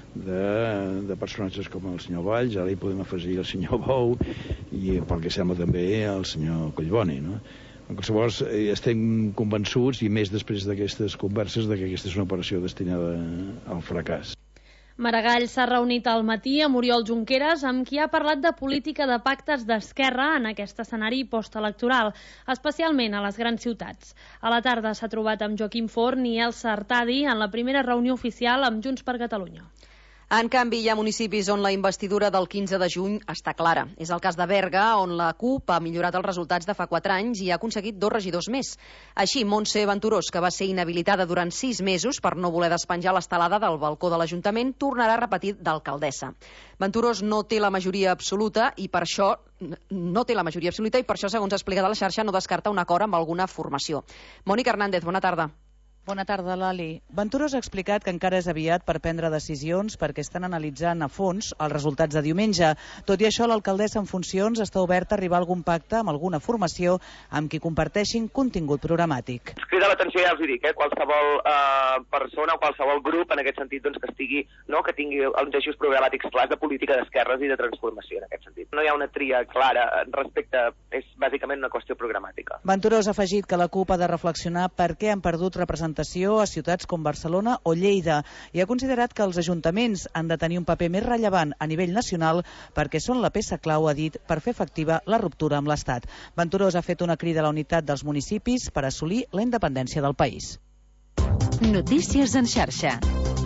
De, de personatges com el senyor Valls, ara hi podem afegir el senyor Bou i pel que sembla també el senyor Collboni, no? En qualsevol estem convençuts, i més després d'aquestes converses, de que aquesta és una operació destinada al fracàs. Maragall s'ha reunit al matí amb Oriol Junqueras, amb qui ha parlat de política de pactes d'Esquerra en aquest escenari postelectoral, especialment a les grans ciutats. A la tarda s'ha trobat amb Joaquim Forn i Elsa Artadi en la primera reunió oficial amb Junts per Catalunya. En canvi, hi ha municipis on la investidura del quinze de juny està clara. És el cas de Berga, on la CUP ha millorat els resultats de fa quatre anys i ha aconseguit dos regidors més. Així, Montse Venturós, que va ser inhabilitada durant sis mesos per no voler despenjar l'estelada del balcó de l'Ajuntament, tornarà a repetir d'alcaldessa. Venturós no té la majoria absoluta i per això no té la majoria absoluta i per això, segons ha explicat a la xarxa, no descarta un acord amb alguna formació. Mònica Hernández, bona tarda. Bona tarda, Lali. Venturós ha explicat que encara és aviat per prendre decisions perquè estan analitzant a fons els resultats de diumenge. Tot i això, l'alcaldessa en funcions està oberta a arribar a algun pacte amb alguna formació amb qui comparteixin contingut programàtic. Ens crida l'atenció, ja us ho dic, eh? qualsevol eh, persona o qualsevol grup en aquest sentit doncs, que estigui, no? que tingui uns eixos programàtics clars de política d'esquerres i de transformació en aquest sentit. No hi ha una tria clara respecte, és bàsicament una qüestió programàtica. Venturós ha afegit que la CUP ha de reflexionar per què han perdut representació a ciutats com Barcelona o Lleida i ha considerat que els ajuntaments han de tenir un paper més rellevant a nivell nacional perquè són la peça clau, ha dit, per fer efectiva la ruptura amb l'Estat. Venturós ha fet una crida a la unitat dels municipis per assolir la independència del país. Notícies en xarxa.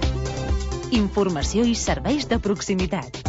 Informació i serveis de proximitat.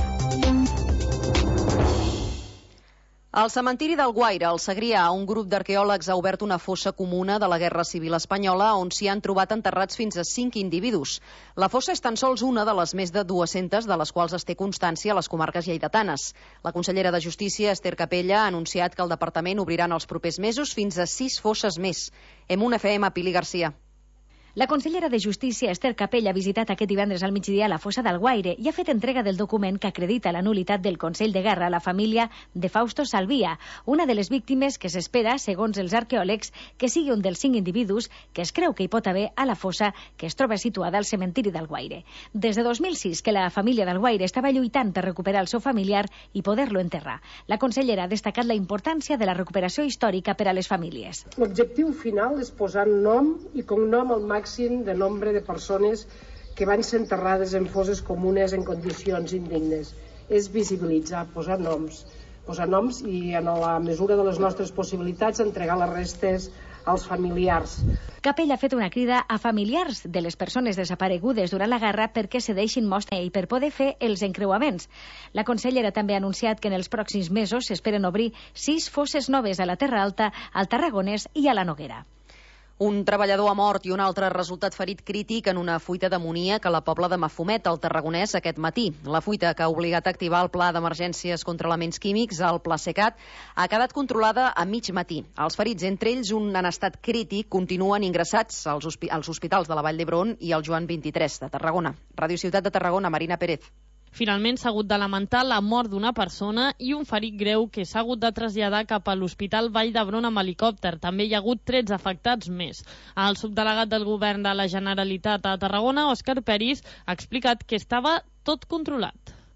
Al cementiri del Guaire, al Segrià, un grup d'arqueòlegs ha obert una fossa comuna de la Guerra Civil Espanyola on s'hi han trobat enterrats fins a cinc individus. La fossa és tan sols una de les més de dues-centes de les quals es té constància a les comarques lleidatanes. La consellera de Justícia, Esther Capella, ha anunciat que el departament obrirà en els propers mesos fins a sis fosses més. Em una F M, Pili Garcia. La consellera de Justícia, Esther Capella, ha visitat aquest divendres al migdia la fossa del Guaire i ha fet entrega del document que acredita la nul·litat del Consell de Guerra a la família de Fausto Salvia, una de les víctimes que s'espera, segons els arqueòlegs, que sigui un dels cinc individus que es creu que hi pot haver a la fossa que es troba situada al cementiri del Guaire. Des de dos mil sis que la família del Guaire estava lluitant per recuperar el seu familiar i poder-lo enterrar. La consellera ha destacat la importància de la recuperació històrica per a les famílies. L'objectiu final és posar nom i cognom al màxim de nombre de persones que van ser enterrades en fosses comunes en condicions indignes. És visibilitzar, posar noms, posar noms i en la mesura de les nostres possibilitats entregar les restes als familiars. Capella ha fet una crida a familiars de les persones desaparegudes durant la guerra perquè se deixin mostra i per poder fer els encreuaments. La consellera també ha anunciat que en els pròxims mesos s'esperen obrir sis fosses noves a la Terra Alta, al Tarragonès i a la Noguera. Un treballador ha mort i un altre ha resultat ferit crític en una fuita d'amoníac a la Pobla de Mafumet, al Tarragonès, aquest matí. La fuita, que ha obligat a activar el pla d'emergències contra elements químics, el Pla Secat, ha quedat controlada a mig matí. Els ferits, entre ells un en estat crític, continuen ingressats als, hospi als hospitals de la Vall d'Hebron i el Joan vint-i-tres de Tarragona. Ràdio Ciutat de Tarragona, Marina Pérez. Finalment s'ha hagut de lamentar la mort d'una persona i un ferit greu que s'ha hagut de traslladar cap a l'Hospital Vall d'Hebron amb helicòpter. També hi ha hagut tretze afectats més. El subdelegat del govern de la Generalitat a Tarragona, Òscar Peris, ha explicat que estava tot controlat.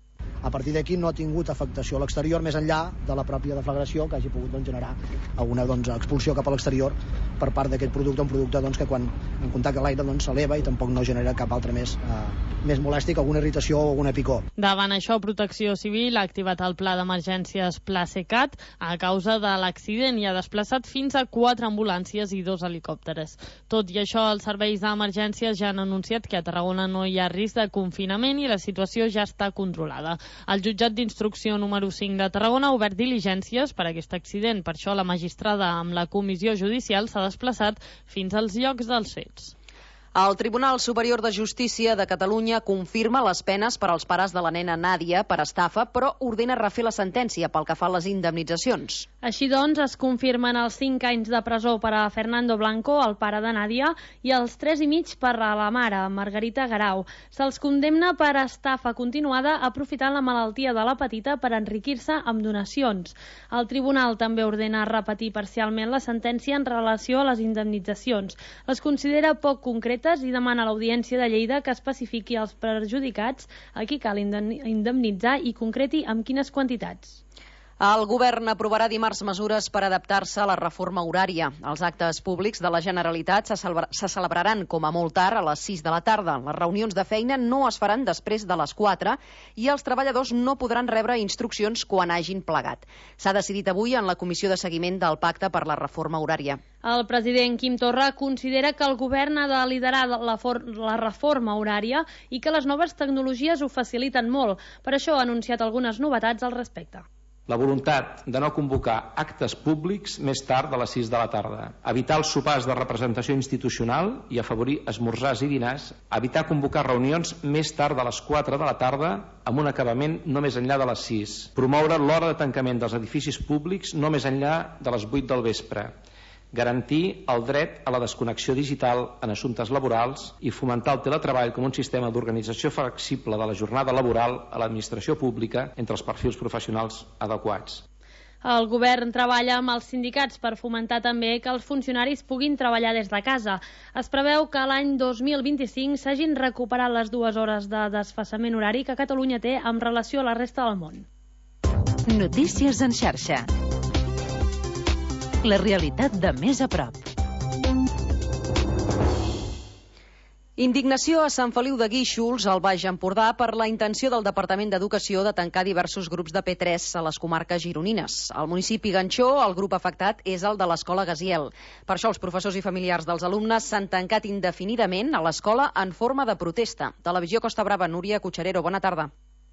A partir d'aquí no ha tingut afectació a l'exterior, més enllà de la pròpia deflagració que hagi pogut doncs, generar alguna doncs, expulsió cap a l'exterior per part d'aquest producte, un producte doncs, que quan en contacte amb l'aire doncs, s'eleva i tampoc no genera cap altre més, eh, més molèstic, alguna irritació o alguna picor. Davant això, Protecció Civil ha activat el pla d'emergències Placecat a causa de l'accident i ha desplaçat fins a quatre ambulàncies i dos helicòpters. Tot i això, els serveis d'emergències ja han anunciat que a Tarragona no hi ha risc de confinament i la situació ja està controlada. El jutjat d'instrucció número cinc de Tarragona ha obert diligències per a aquest accident. Per això la magistrada amb la comissió judicial s'ha desplaçat fins als llocs dels fets. El Tribunal Superior de Justícia de Catalunya confirma les penes per als pares de la nena Nàdia per estafa, però ordena refer la sentència pel que fa a les indemnitzacions. Així doncs, es confirmen els cinc anys de presó per a Fernando Blanco, el pare de Nàdia, i els tres i mig per a la mare, Margarita Garau. Se'ls condemna per estafa continuada aprofitant la malaltia de la petita per enriquir-se amb donacions. El tribunal també ordena repetir parcialment la sentència en relació a les indemnitzacions. Les considera poc concretes i demana a l'Audiència de Lleida que especifiqui els perjudicats a qui cal indemnitzar i concreti amb quines quantitats. El govern aprovarà dimarts mesures per adaptar-se a la reforma horària. Els actes públics de la Generalitat se, celebra se celebraran com a molt tard a les sis de la tarda. Les reunions de feina no es faran després de les quatre i els treballadors no podran rebre instruccions quan hagin plegat. S'ha decidit avui en la Comissió de Seguiment del Pacte per la Reforma Horària. El president Quim Torra considera que el govern ha de liderar la, la reforma horària i que les noves tecnologies ho faciliten molt. Per això ha anunciat algunes novetats al respecte. La voluntat de no convocar actes públics més tard de les sis de la tarda, evitar els sopars de representació institucional i afavorir esmorzars i dinars, evitar convocar reunions més tard de les quatre de la tarda amb un acabament no més enllà de les sis, promoure l'hora de tancament dels edificis públics no més enllà de les vuit del vespre, garantir el dret a la desconnexió digital en assumptes laborals i fomentar el teletreball com un sistema d'organització flexible de la jornada laboral a l'administració pública entre els perfils professionals adequats. El govern treballa amb els sindicats per fomentar també que els funcionaris puguin treballar des de casa. Es preveu que l'any dos mil vint-i-cinc s'hagin recuperat les dues hores de desfasament horari que Catalunya té en relació a la resta del món. Notícies en xarxa. La realitat de més a prop. Indignació a Sant Feliu de Guíxols, al Baix Empordà, per la intenció del Departament d'Educació de tancar diversos grups de P tres a les comarques gironines. Al municipi Ganxó, el grup afectat és el de l'Escola Gaziel. Per això els professors i familiars dels alumnes s'han tancat indefinidament a l'escola en forma de protesta. Televisió Costa Brava, Núria Cotxarero, bona tarda.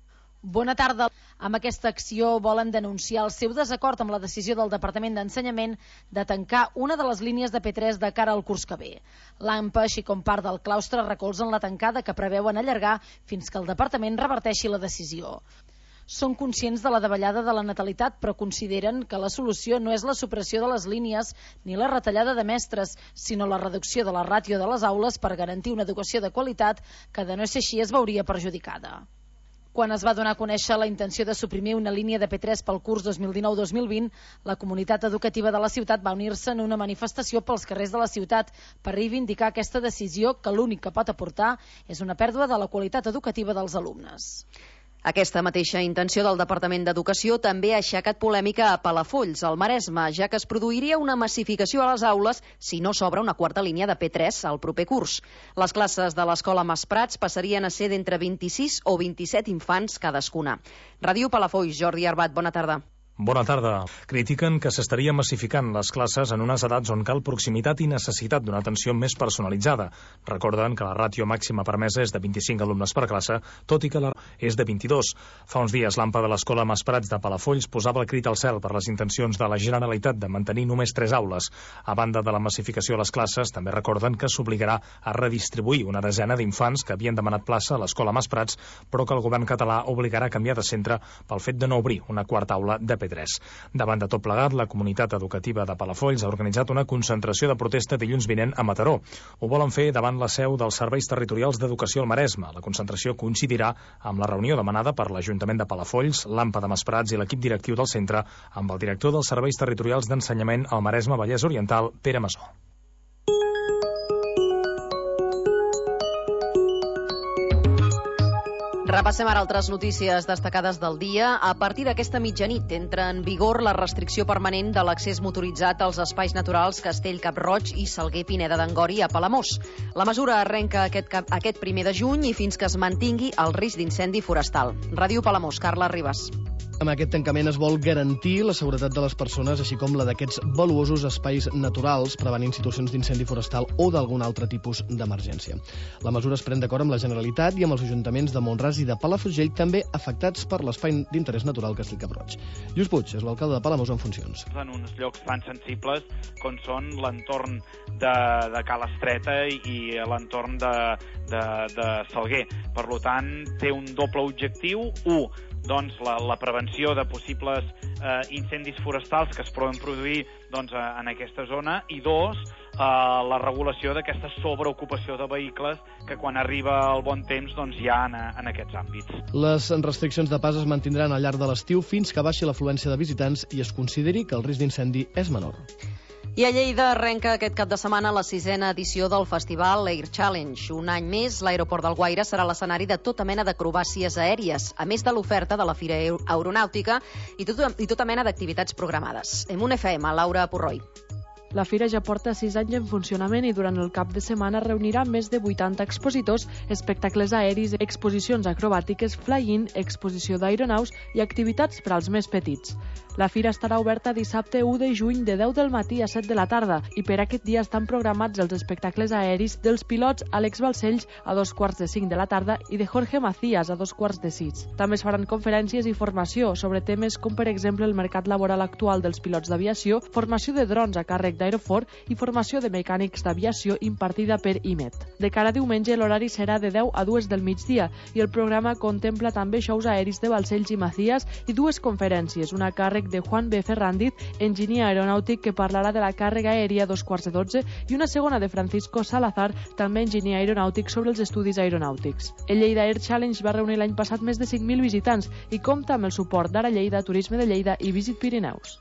Bona tarda. Amb aquesta acció volen denunciar el seu desacord amb la decisió del Departament d'Ensenyament de tancar una de les línies de P tres de cara al curs que ve. L'AMPA, així com part del claustre, recolzen la tancada que preveuen allargar fins que el Departament reverteixi la decisió. Són conscients de la davallada de la natalitat, però consideren que la solució no és la supressió de les línies ni la retallada de mestres, sinó la reducció de la ràtio de les aules per garantir una educació de qualitat que, de no ser així, es veuria perjudicada. Quan es va donar a conèixer la intenció de suprimir una línia de P tres pel curs dos mil dinou dos mil vint, la comunitat educativa de la ciutat va unir-se en una manifestació pels carrers de la ciutat per reivindicar aquesta decisió que l'únic que pot aportar és una pèrdua de la qualitat educativa dels alumnes. Aquesta mateixa intenció del Departament d'Educació també ha aixecat polèmica a Palafolls, al Maresme, ja que es produiria una massificació a les aules si no s'obre una quarta línia de P tres al proper curs. Les classes de l'Escola Mas Prats passarien a ser d'entre vint-i-sis o vint-i-set infants cadascuna. Ràdio Palafolls, Jordi Arbat, bona tarda. Bona tarda. Critiquen que s'estaria massificant les classes en unes edats on cal proximitat i necessitat d'una atenció més personalitzada. Recorden que la ràtio màxima permesa és de vint-i-cinc alumnes per classe, tot i que la és de vint-i-dos. Fa uns dies l'AMPA de l'Escola Mas Prats de Palafolls posava el crit al cel per les intencions de la Generalitat de mantenir només tres aules. A banda de la massificació a les classes, també recorden que s'obligarà a redistribuir una desena d'infants que havien demanat plaça a l'Escola Mas Prats, però que el govern català obligarà a canviar de centre pel fet de no obrir una quarta aula de P tres. Davant de tot plegat, la comunitat educativa de Palafolls ha organitzat una concentració de protesta dilluns vinent a Mataró. Ho volen fer davant la seu dels Serveis Territorials d'Educació al Maresme. La concentració coincidirà amb la reunió demanada per l'Ajuntament de Palafolls, l'AMPA de Mas Prats i l'equip directiu del centre amb el director dels Serveis Territorials d'Ensenyament al Maresme Vallès Oriental, Pere Masó. Repassem ara altres notícies destacades del dia. A partir d'aquesta mitjanit entra en vigor la restricció permanent de l'accés motoritzat als espais naturals Castell Cap-roig i Salguer Pineda d'Angori a Palamós. La mesura arrenca aquest, aquest primer de juny i fins que es mantingui el risc d'incendi forestal. Ràdio Palamós, Carla Ribas. Amb aquest tancament es vol garantir la seguretat de les persones, així com la d'aquests valuosos espais naturals, prevenint situacions d'incendi forestal o d'algun altre tipus d'emergència. La mesura es pren d'acord amb la Generalitat i amb els ajuntaments de Mont-ras i de Palafrugell, també afectats per l'espai d'interès natural Castell Cap-roig. Lluís Puig és l'alcalde de Palamós en funcions. En uns llocs tan sensibles com són l'entorn de, de Cala Estreta i, i l'entorn de, de, de Salguer. Per tant, té un doble objectiu. Un, doncs, la, la prevenció de possibles eh, incendis forestals que es poden produir doncs, en aquesta zona, i dos, eh, la regulació d'aquesta sobreocupació de vehicles que quan arriba el bon temps doncs, hi ha en, en aquests àmbits. Les restriccions de pas es mantindran al llarg de l'estiu fins que baixi l'afluència de visitants i es consideri que el risc d'incendi és menor. I a Lleida arrenca aquest cap de setmana la sisena edició del festival Air Challenge. Un any més, l'aeroport d'Alguaire serà l'escenari de tota mena d'acrobàcies aèries, a més de l'oferta de la Fira Aeronàutica i tota, i tota mena d'activitats programades. En un F M, Laura Porroi. La fira ja porta sis anys en funcionament i durant el cap de setmana reunirà més de vuitanta expositors, espectacles aeris, exposicions acrobàtiques, fly-in, exposició d'aeronaus i activitats per als més petits. La fira estarà oberta dissabte u de juny de deu del matí a set de la tarda i per aquest dia estan programats els espectacles aeris dels pilots Àlex Balcells a dos quarts de cinc de la tarda i de Jorge Macías a dos quarts de sis. També es faran conferències i formació sobre temes com, per exemple, el mercat laboral actual dels pilots d'aviació, formació de drons a càrrec d'Aerofort i formació de mecànics d'aviació impartida per I M E T. De cara a diumenge, l'horari serà de deu a dues del migdia i el programa contempla també xous aeris de Balcells i Macías i dues conferències, una a càrrec de Juan B. Ferrandiz, enginyer aeronàutic, que parlarà de la càrrega aèria a dos quarts de dotze, i una segona de Francisco Salazar, també enginyer aeronàutic, sobre els estudis aeronàutics. El Lleida Air Challenge va reunir l'any passat més de cinc mil visitants i compta amb el suport d'Ara Lleida, Turisme de Lleida i Visit Pirineus.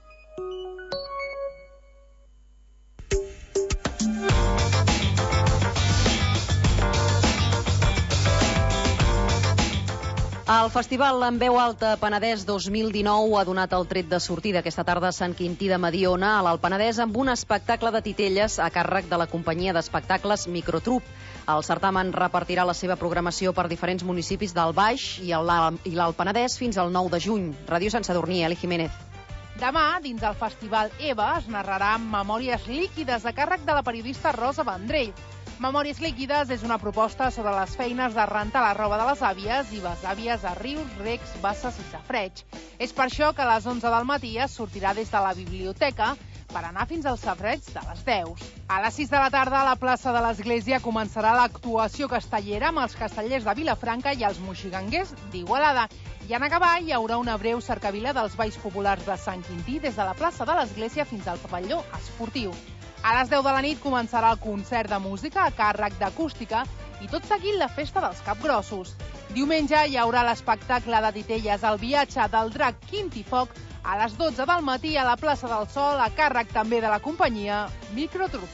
El Festival en Veu Alta Penedès dos mil dinou ha donat el tret de sortida aquesta tarda a Sant Quintí de Mediona, a l'Alt Penedès, amb un espectacle de titelles a càrrec de la companyia d'espectacles Microtrup. El certamen repartirà la seva programació per diferents municipis del Baix i l'Alt Penedès fins al nou de juny. Ràdio Sant Sadurní, Eli Jiménez. Demà, dins el Festival EVA, es narrarà Memòries líquides a càrrec de la periodista Rosa Vendrell. Memòries líquides és una proposta sobre les feines de rentar la roba de les àvies i besàvies a rius, recs, basses i safareig. És per això que a les onze del matí es sortirà des de la biblioteca per anar fins al safareig de les deu. A les sis de la tarda, a la plaça de l'Església, començarà l'actuació castellera amb els castellers de Vilafranca i els moxiganguers d'Igualada. I en acabar hi haurà una breu cercavila dels balls populars de Sant Quintí des de la plaça de l'Església fins al pavelló esportiu. A les deu de la nit començarà el concert de música a càrrec d'Acústica i tot seguint la festa dels Capgrossos. Diumenge hi haurà l'espectacle de titelles El viatge del drac Quintifoc a les dotze del matí a la plaça del Sol a càrrec també de la companyia Microtrup.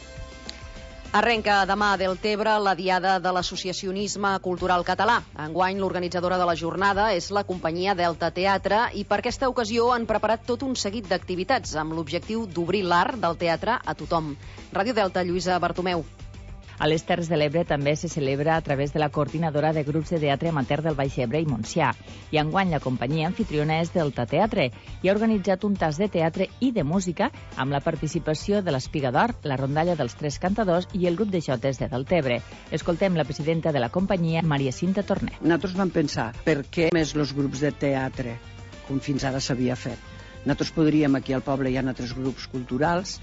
Arrenca demà a Deltebre la Diada de l'Associacionisme Cultural Català. Enguany, l'organitzadora de la jornada és la companyia Delta Teatre i per aquesta ocasió han preparat tot un seguit d'activitats amb l'objectiu d'obrir l'art del teatre a tothom. Ràdio Delta, Lluïsa Bartomeu. A les Terres de l'Ebre també se celebra a través de la coordinadora de grups de teatre amateur del Baix Ebre i Montsià. I enguany la companyia anfitriona és Delta Teatre i ha organitzat un tas de teatre i de música amb la participació de l'Espiga d'Or, la rondalla dels Tres Cantadors i el grup de jotes de Deltebre. Escoltem la presidenta de la companyia, Maria Cinta Torner. Nosaltres vam pensar, per què més els grups de teatre, com fins ara s'havia fet? Nosaltres podríem, aquí al poble hi ha altres grups culturals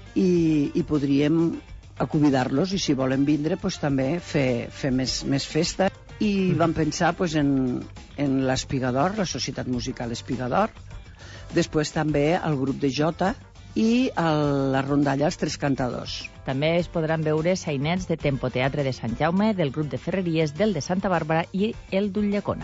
i, i podríem a convidar-los i si volen vindre pues, també fer, fer més, més festa i vam pensar pues, en, en l'Espiga d'Or, la Societat Musical Espiga d'Or, després també el grup de jota i el, la rondalla Els Tres Cantadors. També es podran veure sainets de Tempo Teatre de Sant Jaume, del grup de Ferreries, del de Santa Bàrbara i el d'Ulldecona.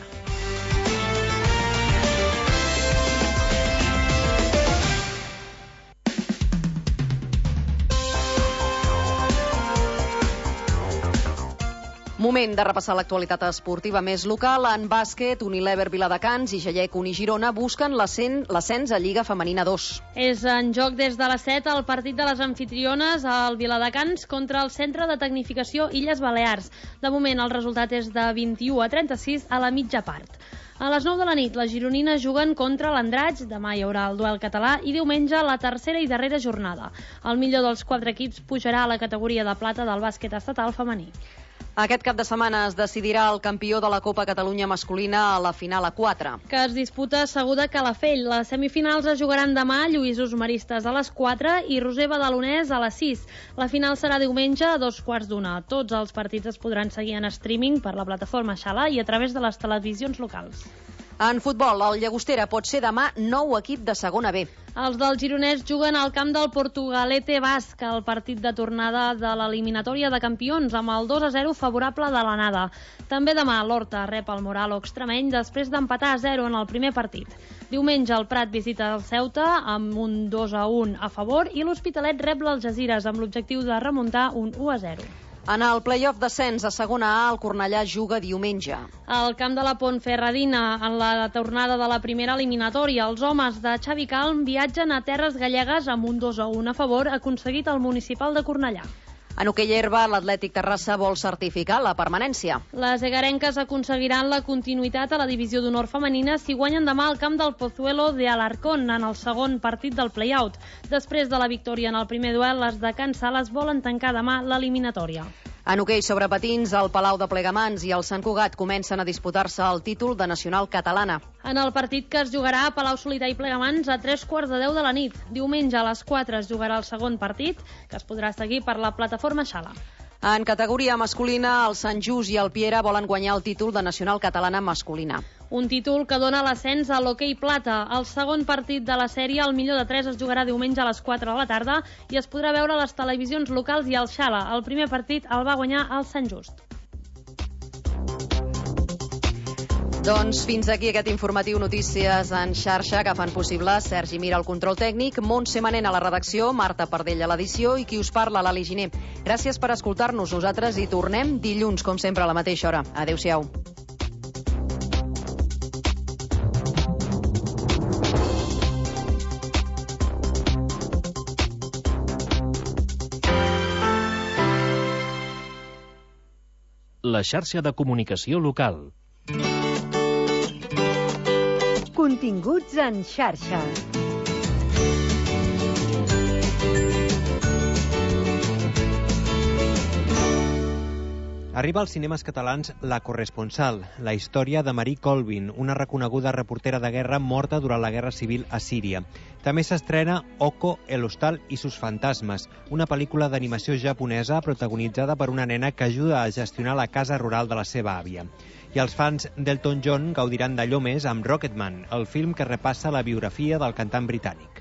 Moment de repassar l'actualitat esportiva més local. En bàsquet, Unilever Viladecans i Gellec Uni Girona busquen l'ascens a Lliga Femenina dos. És en joc des de les set el partit de les anfitriones al Viladecans contra el Centre de Tecnificació Illes Balears. De moment el resultat és de vint-i-u a trenta-sis a la mitja part. A les nou de la nit, les gironines juguen contra l'Andratx, demà hi haurà el duel català, i diumenge la tercera i darrera jornada. El millor dels quatre equips pujarà a la categoria de plata del bàsquet estatal femení. Aquest cap de setmana es decidirà el campió de la Copa Catalunya masculina a la final a quatre. Que es disputa a Segur de Calafell. Les semifinals es jugaran demà, Lluïsos Maristes a les quatre i Roser Badalonès a les sis. La final serà diumenge a dos quarts d'una. Tots els partits es podran seguir en streaming per la plataforma Xala i a través de les televisions locals. En futbol, el Llagostera pot ser demà nou equip de segona B. Els del gironès juguen al camp del Portugalete Basc, el partit de tornada de l'eliminatòria de campions, amb el dos a zero favorable de l'anada. També demà l'Horta rep el Moralo extremeny després d'empatar a zero en el primer partit. Diumenge el Prat visita el Ceuta amb un dos a un a favor i l'Hospitalet rep l'Algesires amb l'objectiu de remuntar un u a zero. En el play-off descens a segona A, el Cornellà juga diumenge. Al camp de la Pontferradina, en la tornada de la primera eliminatòria, els homes de Xavi Calm viatgen a terres gallegues amb un dos a un a favor aconseguit al municipal de Cornellà. En hoquei herba, l'Atlètic Terrassa vol certificar la permanència. Les egarenques aconseguiran la continuïtat a la divisió d'honor femenina si guanyen demà al camp del Pozuelo de Alarcón en el segon partit del play-out. Després de la victòria en el primer duel, les de Can Sales volen tancar demà l'eliminatòria. En hoquei sobre patins, el Palau de Plegamans i el Sant Cugat comencen a disputar-se el títol de Nacional Catalana. En el partit que es jugarà a Palau Solità i Plegamans a tres quarts de deu de la nit. Diumenge a les quatre es jugarà el segon partit, que es podrà seguir per la plataforma Xala. En categoria masculina, el Sant Just i el Piera volen guanyar el títol de Nacional Catalana masculina. Un títol que dona l'ascens a l'hoquei plata. El segon partit de la sèrie, el millor de tres, es jugarà diumenge a les quatre de la tarda i es podrà veure a les televisions locals i al Xala. El primer partit el va guanyar el Sant Just. Doncs fins aquí aquest informatiu Notícies en xarxa que fan possible Sergi Mira al control tècnic, Montse Manent a la redacció, Marta Pardell a l'edició i qui us parla, l'Ali Giner. Gràcies per escoltar-nos. Nosaltres hi tornem dilluns, com sempre, a la mateixa hora. Adéu-siau. La xarxa de comunicació local. Continguts en xarxa. Arriba als cinemes catalans La corresponsal, la història de Marie Colvin, una reconeguda reportera de guerra morta durant la Guerra Civil a Síria. També s'estrena Oko, el hostal i sus fantasmes, una pel·lícula d'animació japonesa protagonitzada per una nena que ajuda a gestionar la casa rural de la seva àvia. I els fans d'Elton John gaudiran d'allò més amb Rocketman, el film que repassa la biografia del cantant britànic.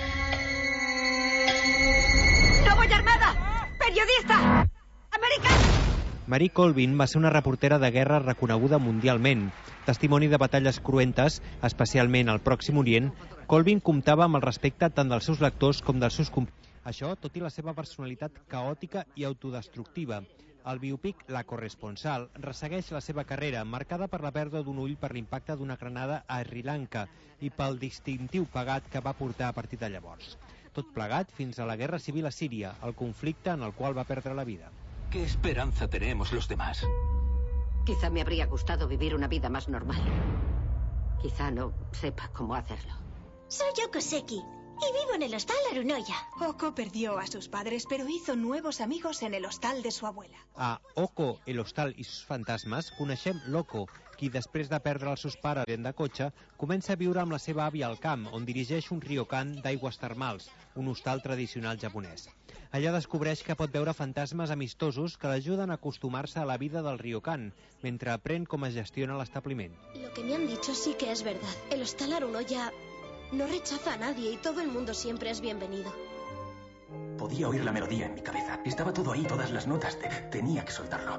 ¡No voy armada! ¡Periodista! ¡Americano! Marie Colvin va ser una reportera de guerra reconeguda mundialment. Testimoni de batalles cruentes, especialment al Pròxim Orient, Colvin comptava amb el respecte tant dels seus lectors com dels seus companys. Això, tot i la seva personalitat caòtica i autodestructiva. El biopic La corresponsal ressegueix la seva carrera, marcada per la pèrdua d'un ull per l'impacte d'una granada a Sri Lanka i pel distintiu pegat que va portar a partir de llavors. Tot plegat fins a la Guerra Civil a Síria, el conflicte en el qual va perdre la vida. ¿Qué esperanza tenemos los demás? Quizá me habría gustado vivir una vida más normal. Quizá no sepa cómo hacerlo. Soy Yoko Seki y vivo en el hostal Arunoya. Oko perdió a sus padres, pero hizo nuevos amigos en el hostal de su abuela. A Oko, el hostal i sus fantasmes, coneixem Loco, qui després de perdre els seus pares de cotxe, comença a viure amb la seva àvia al camp, on dirigeix un ryokan d'aigües termals, un hostal tradicional japonès. Allà descobreix que pot veure fantasmes amistosos que l'ajuden a acostumar-se a la vida del ryokan, mentre aprèn com es gestiona l'establiment. Lo que me han dicho sí que es verdad. El hostal Arunoya no rechaza a nadie y todo el mundo siempre es bienvenido. Podía oír la melodía en mi cabeza. Estaba todo ahí, todas las notas. Tenía que soltarlo.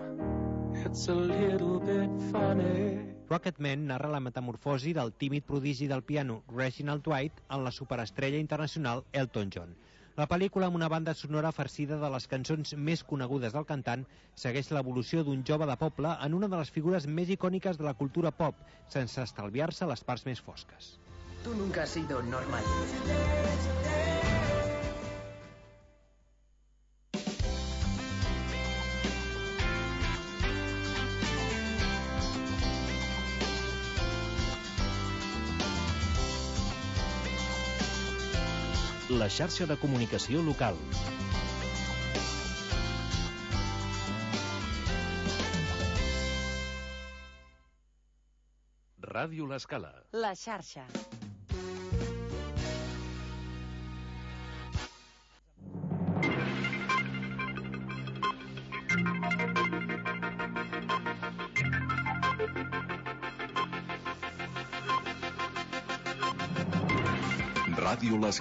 Rocketman narra la metamorfosi del tímid prodigi del piano Reginald Dwight en la superestrella internacional Elton John. La pel·lícula, amb una banda sonora farcida de les cançons més conegudes del cantant, segueix l'evolució d'un jove de poble en una de les figures més icòniques de la cultura pop, sense estalviar-se les parts més fosques. Tú nunca has sido normal. La xarxa de comunicació local. Ràdio L'Escala. La xarxa. Ràdio L'Escala.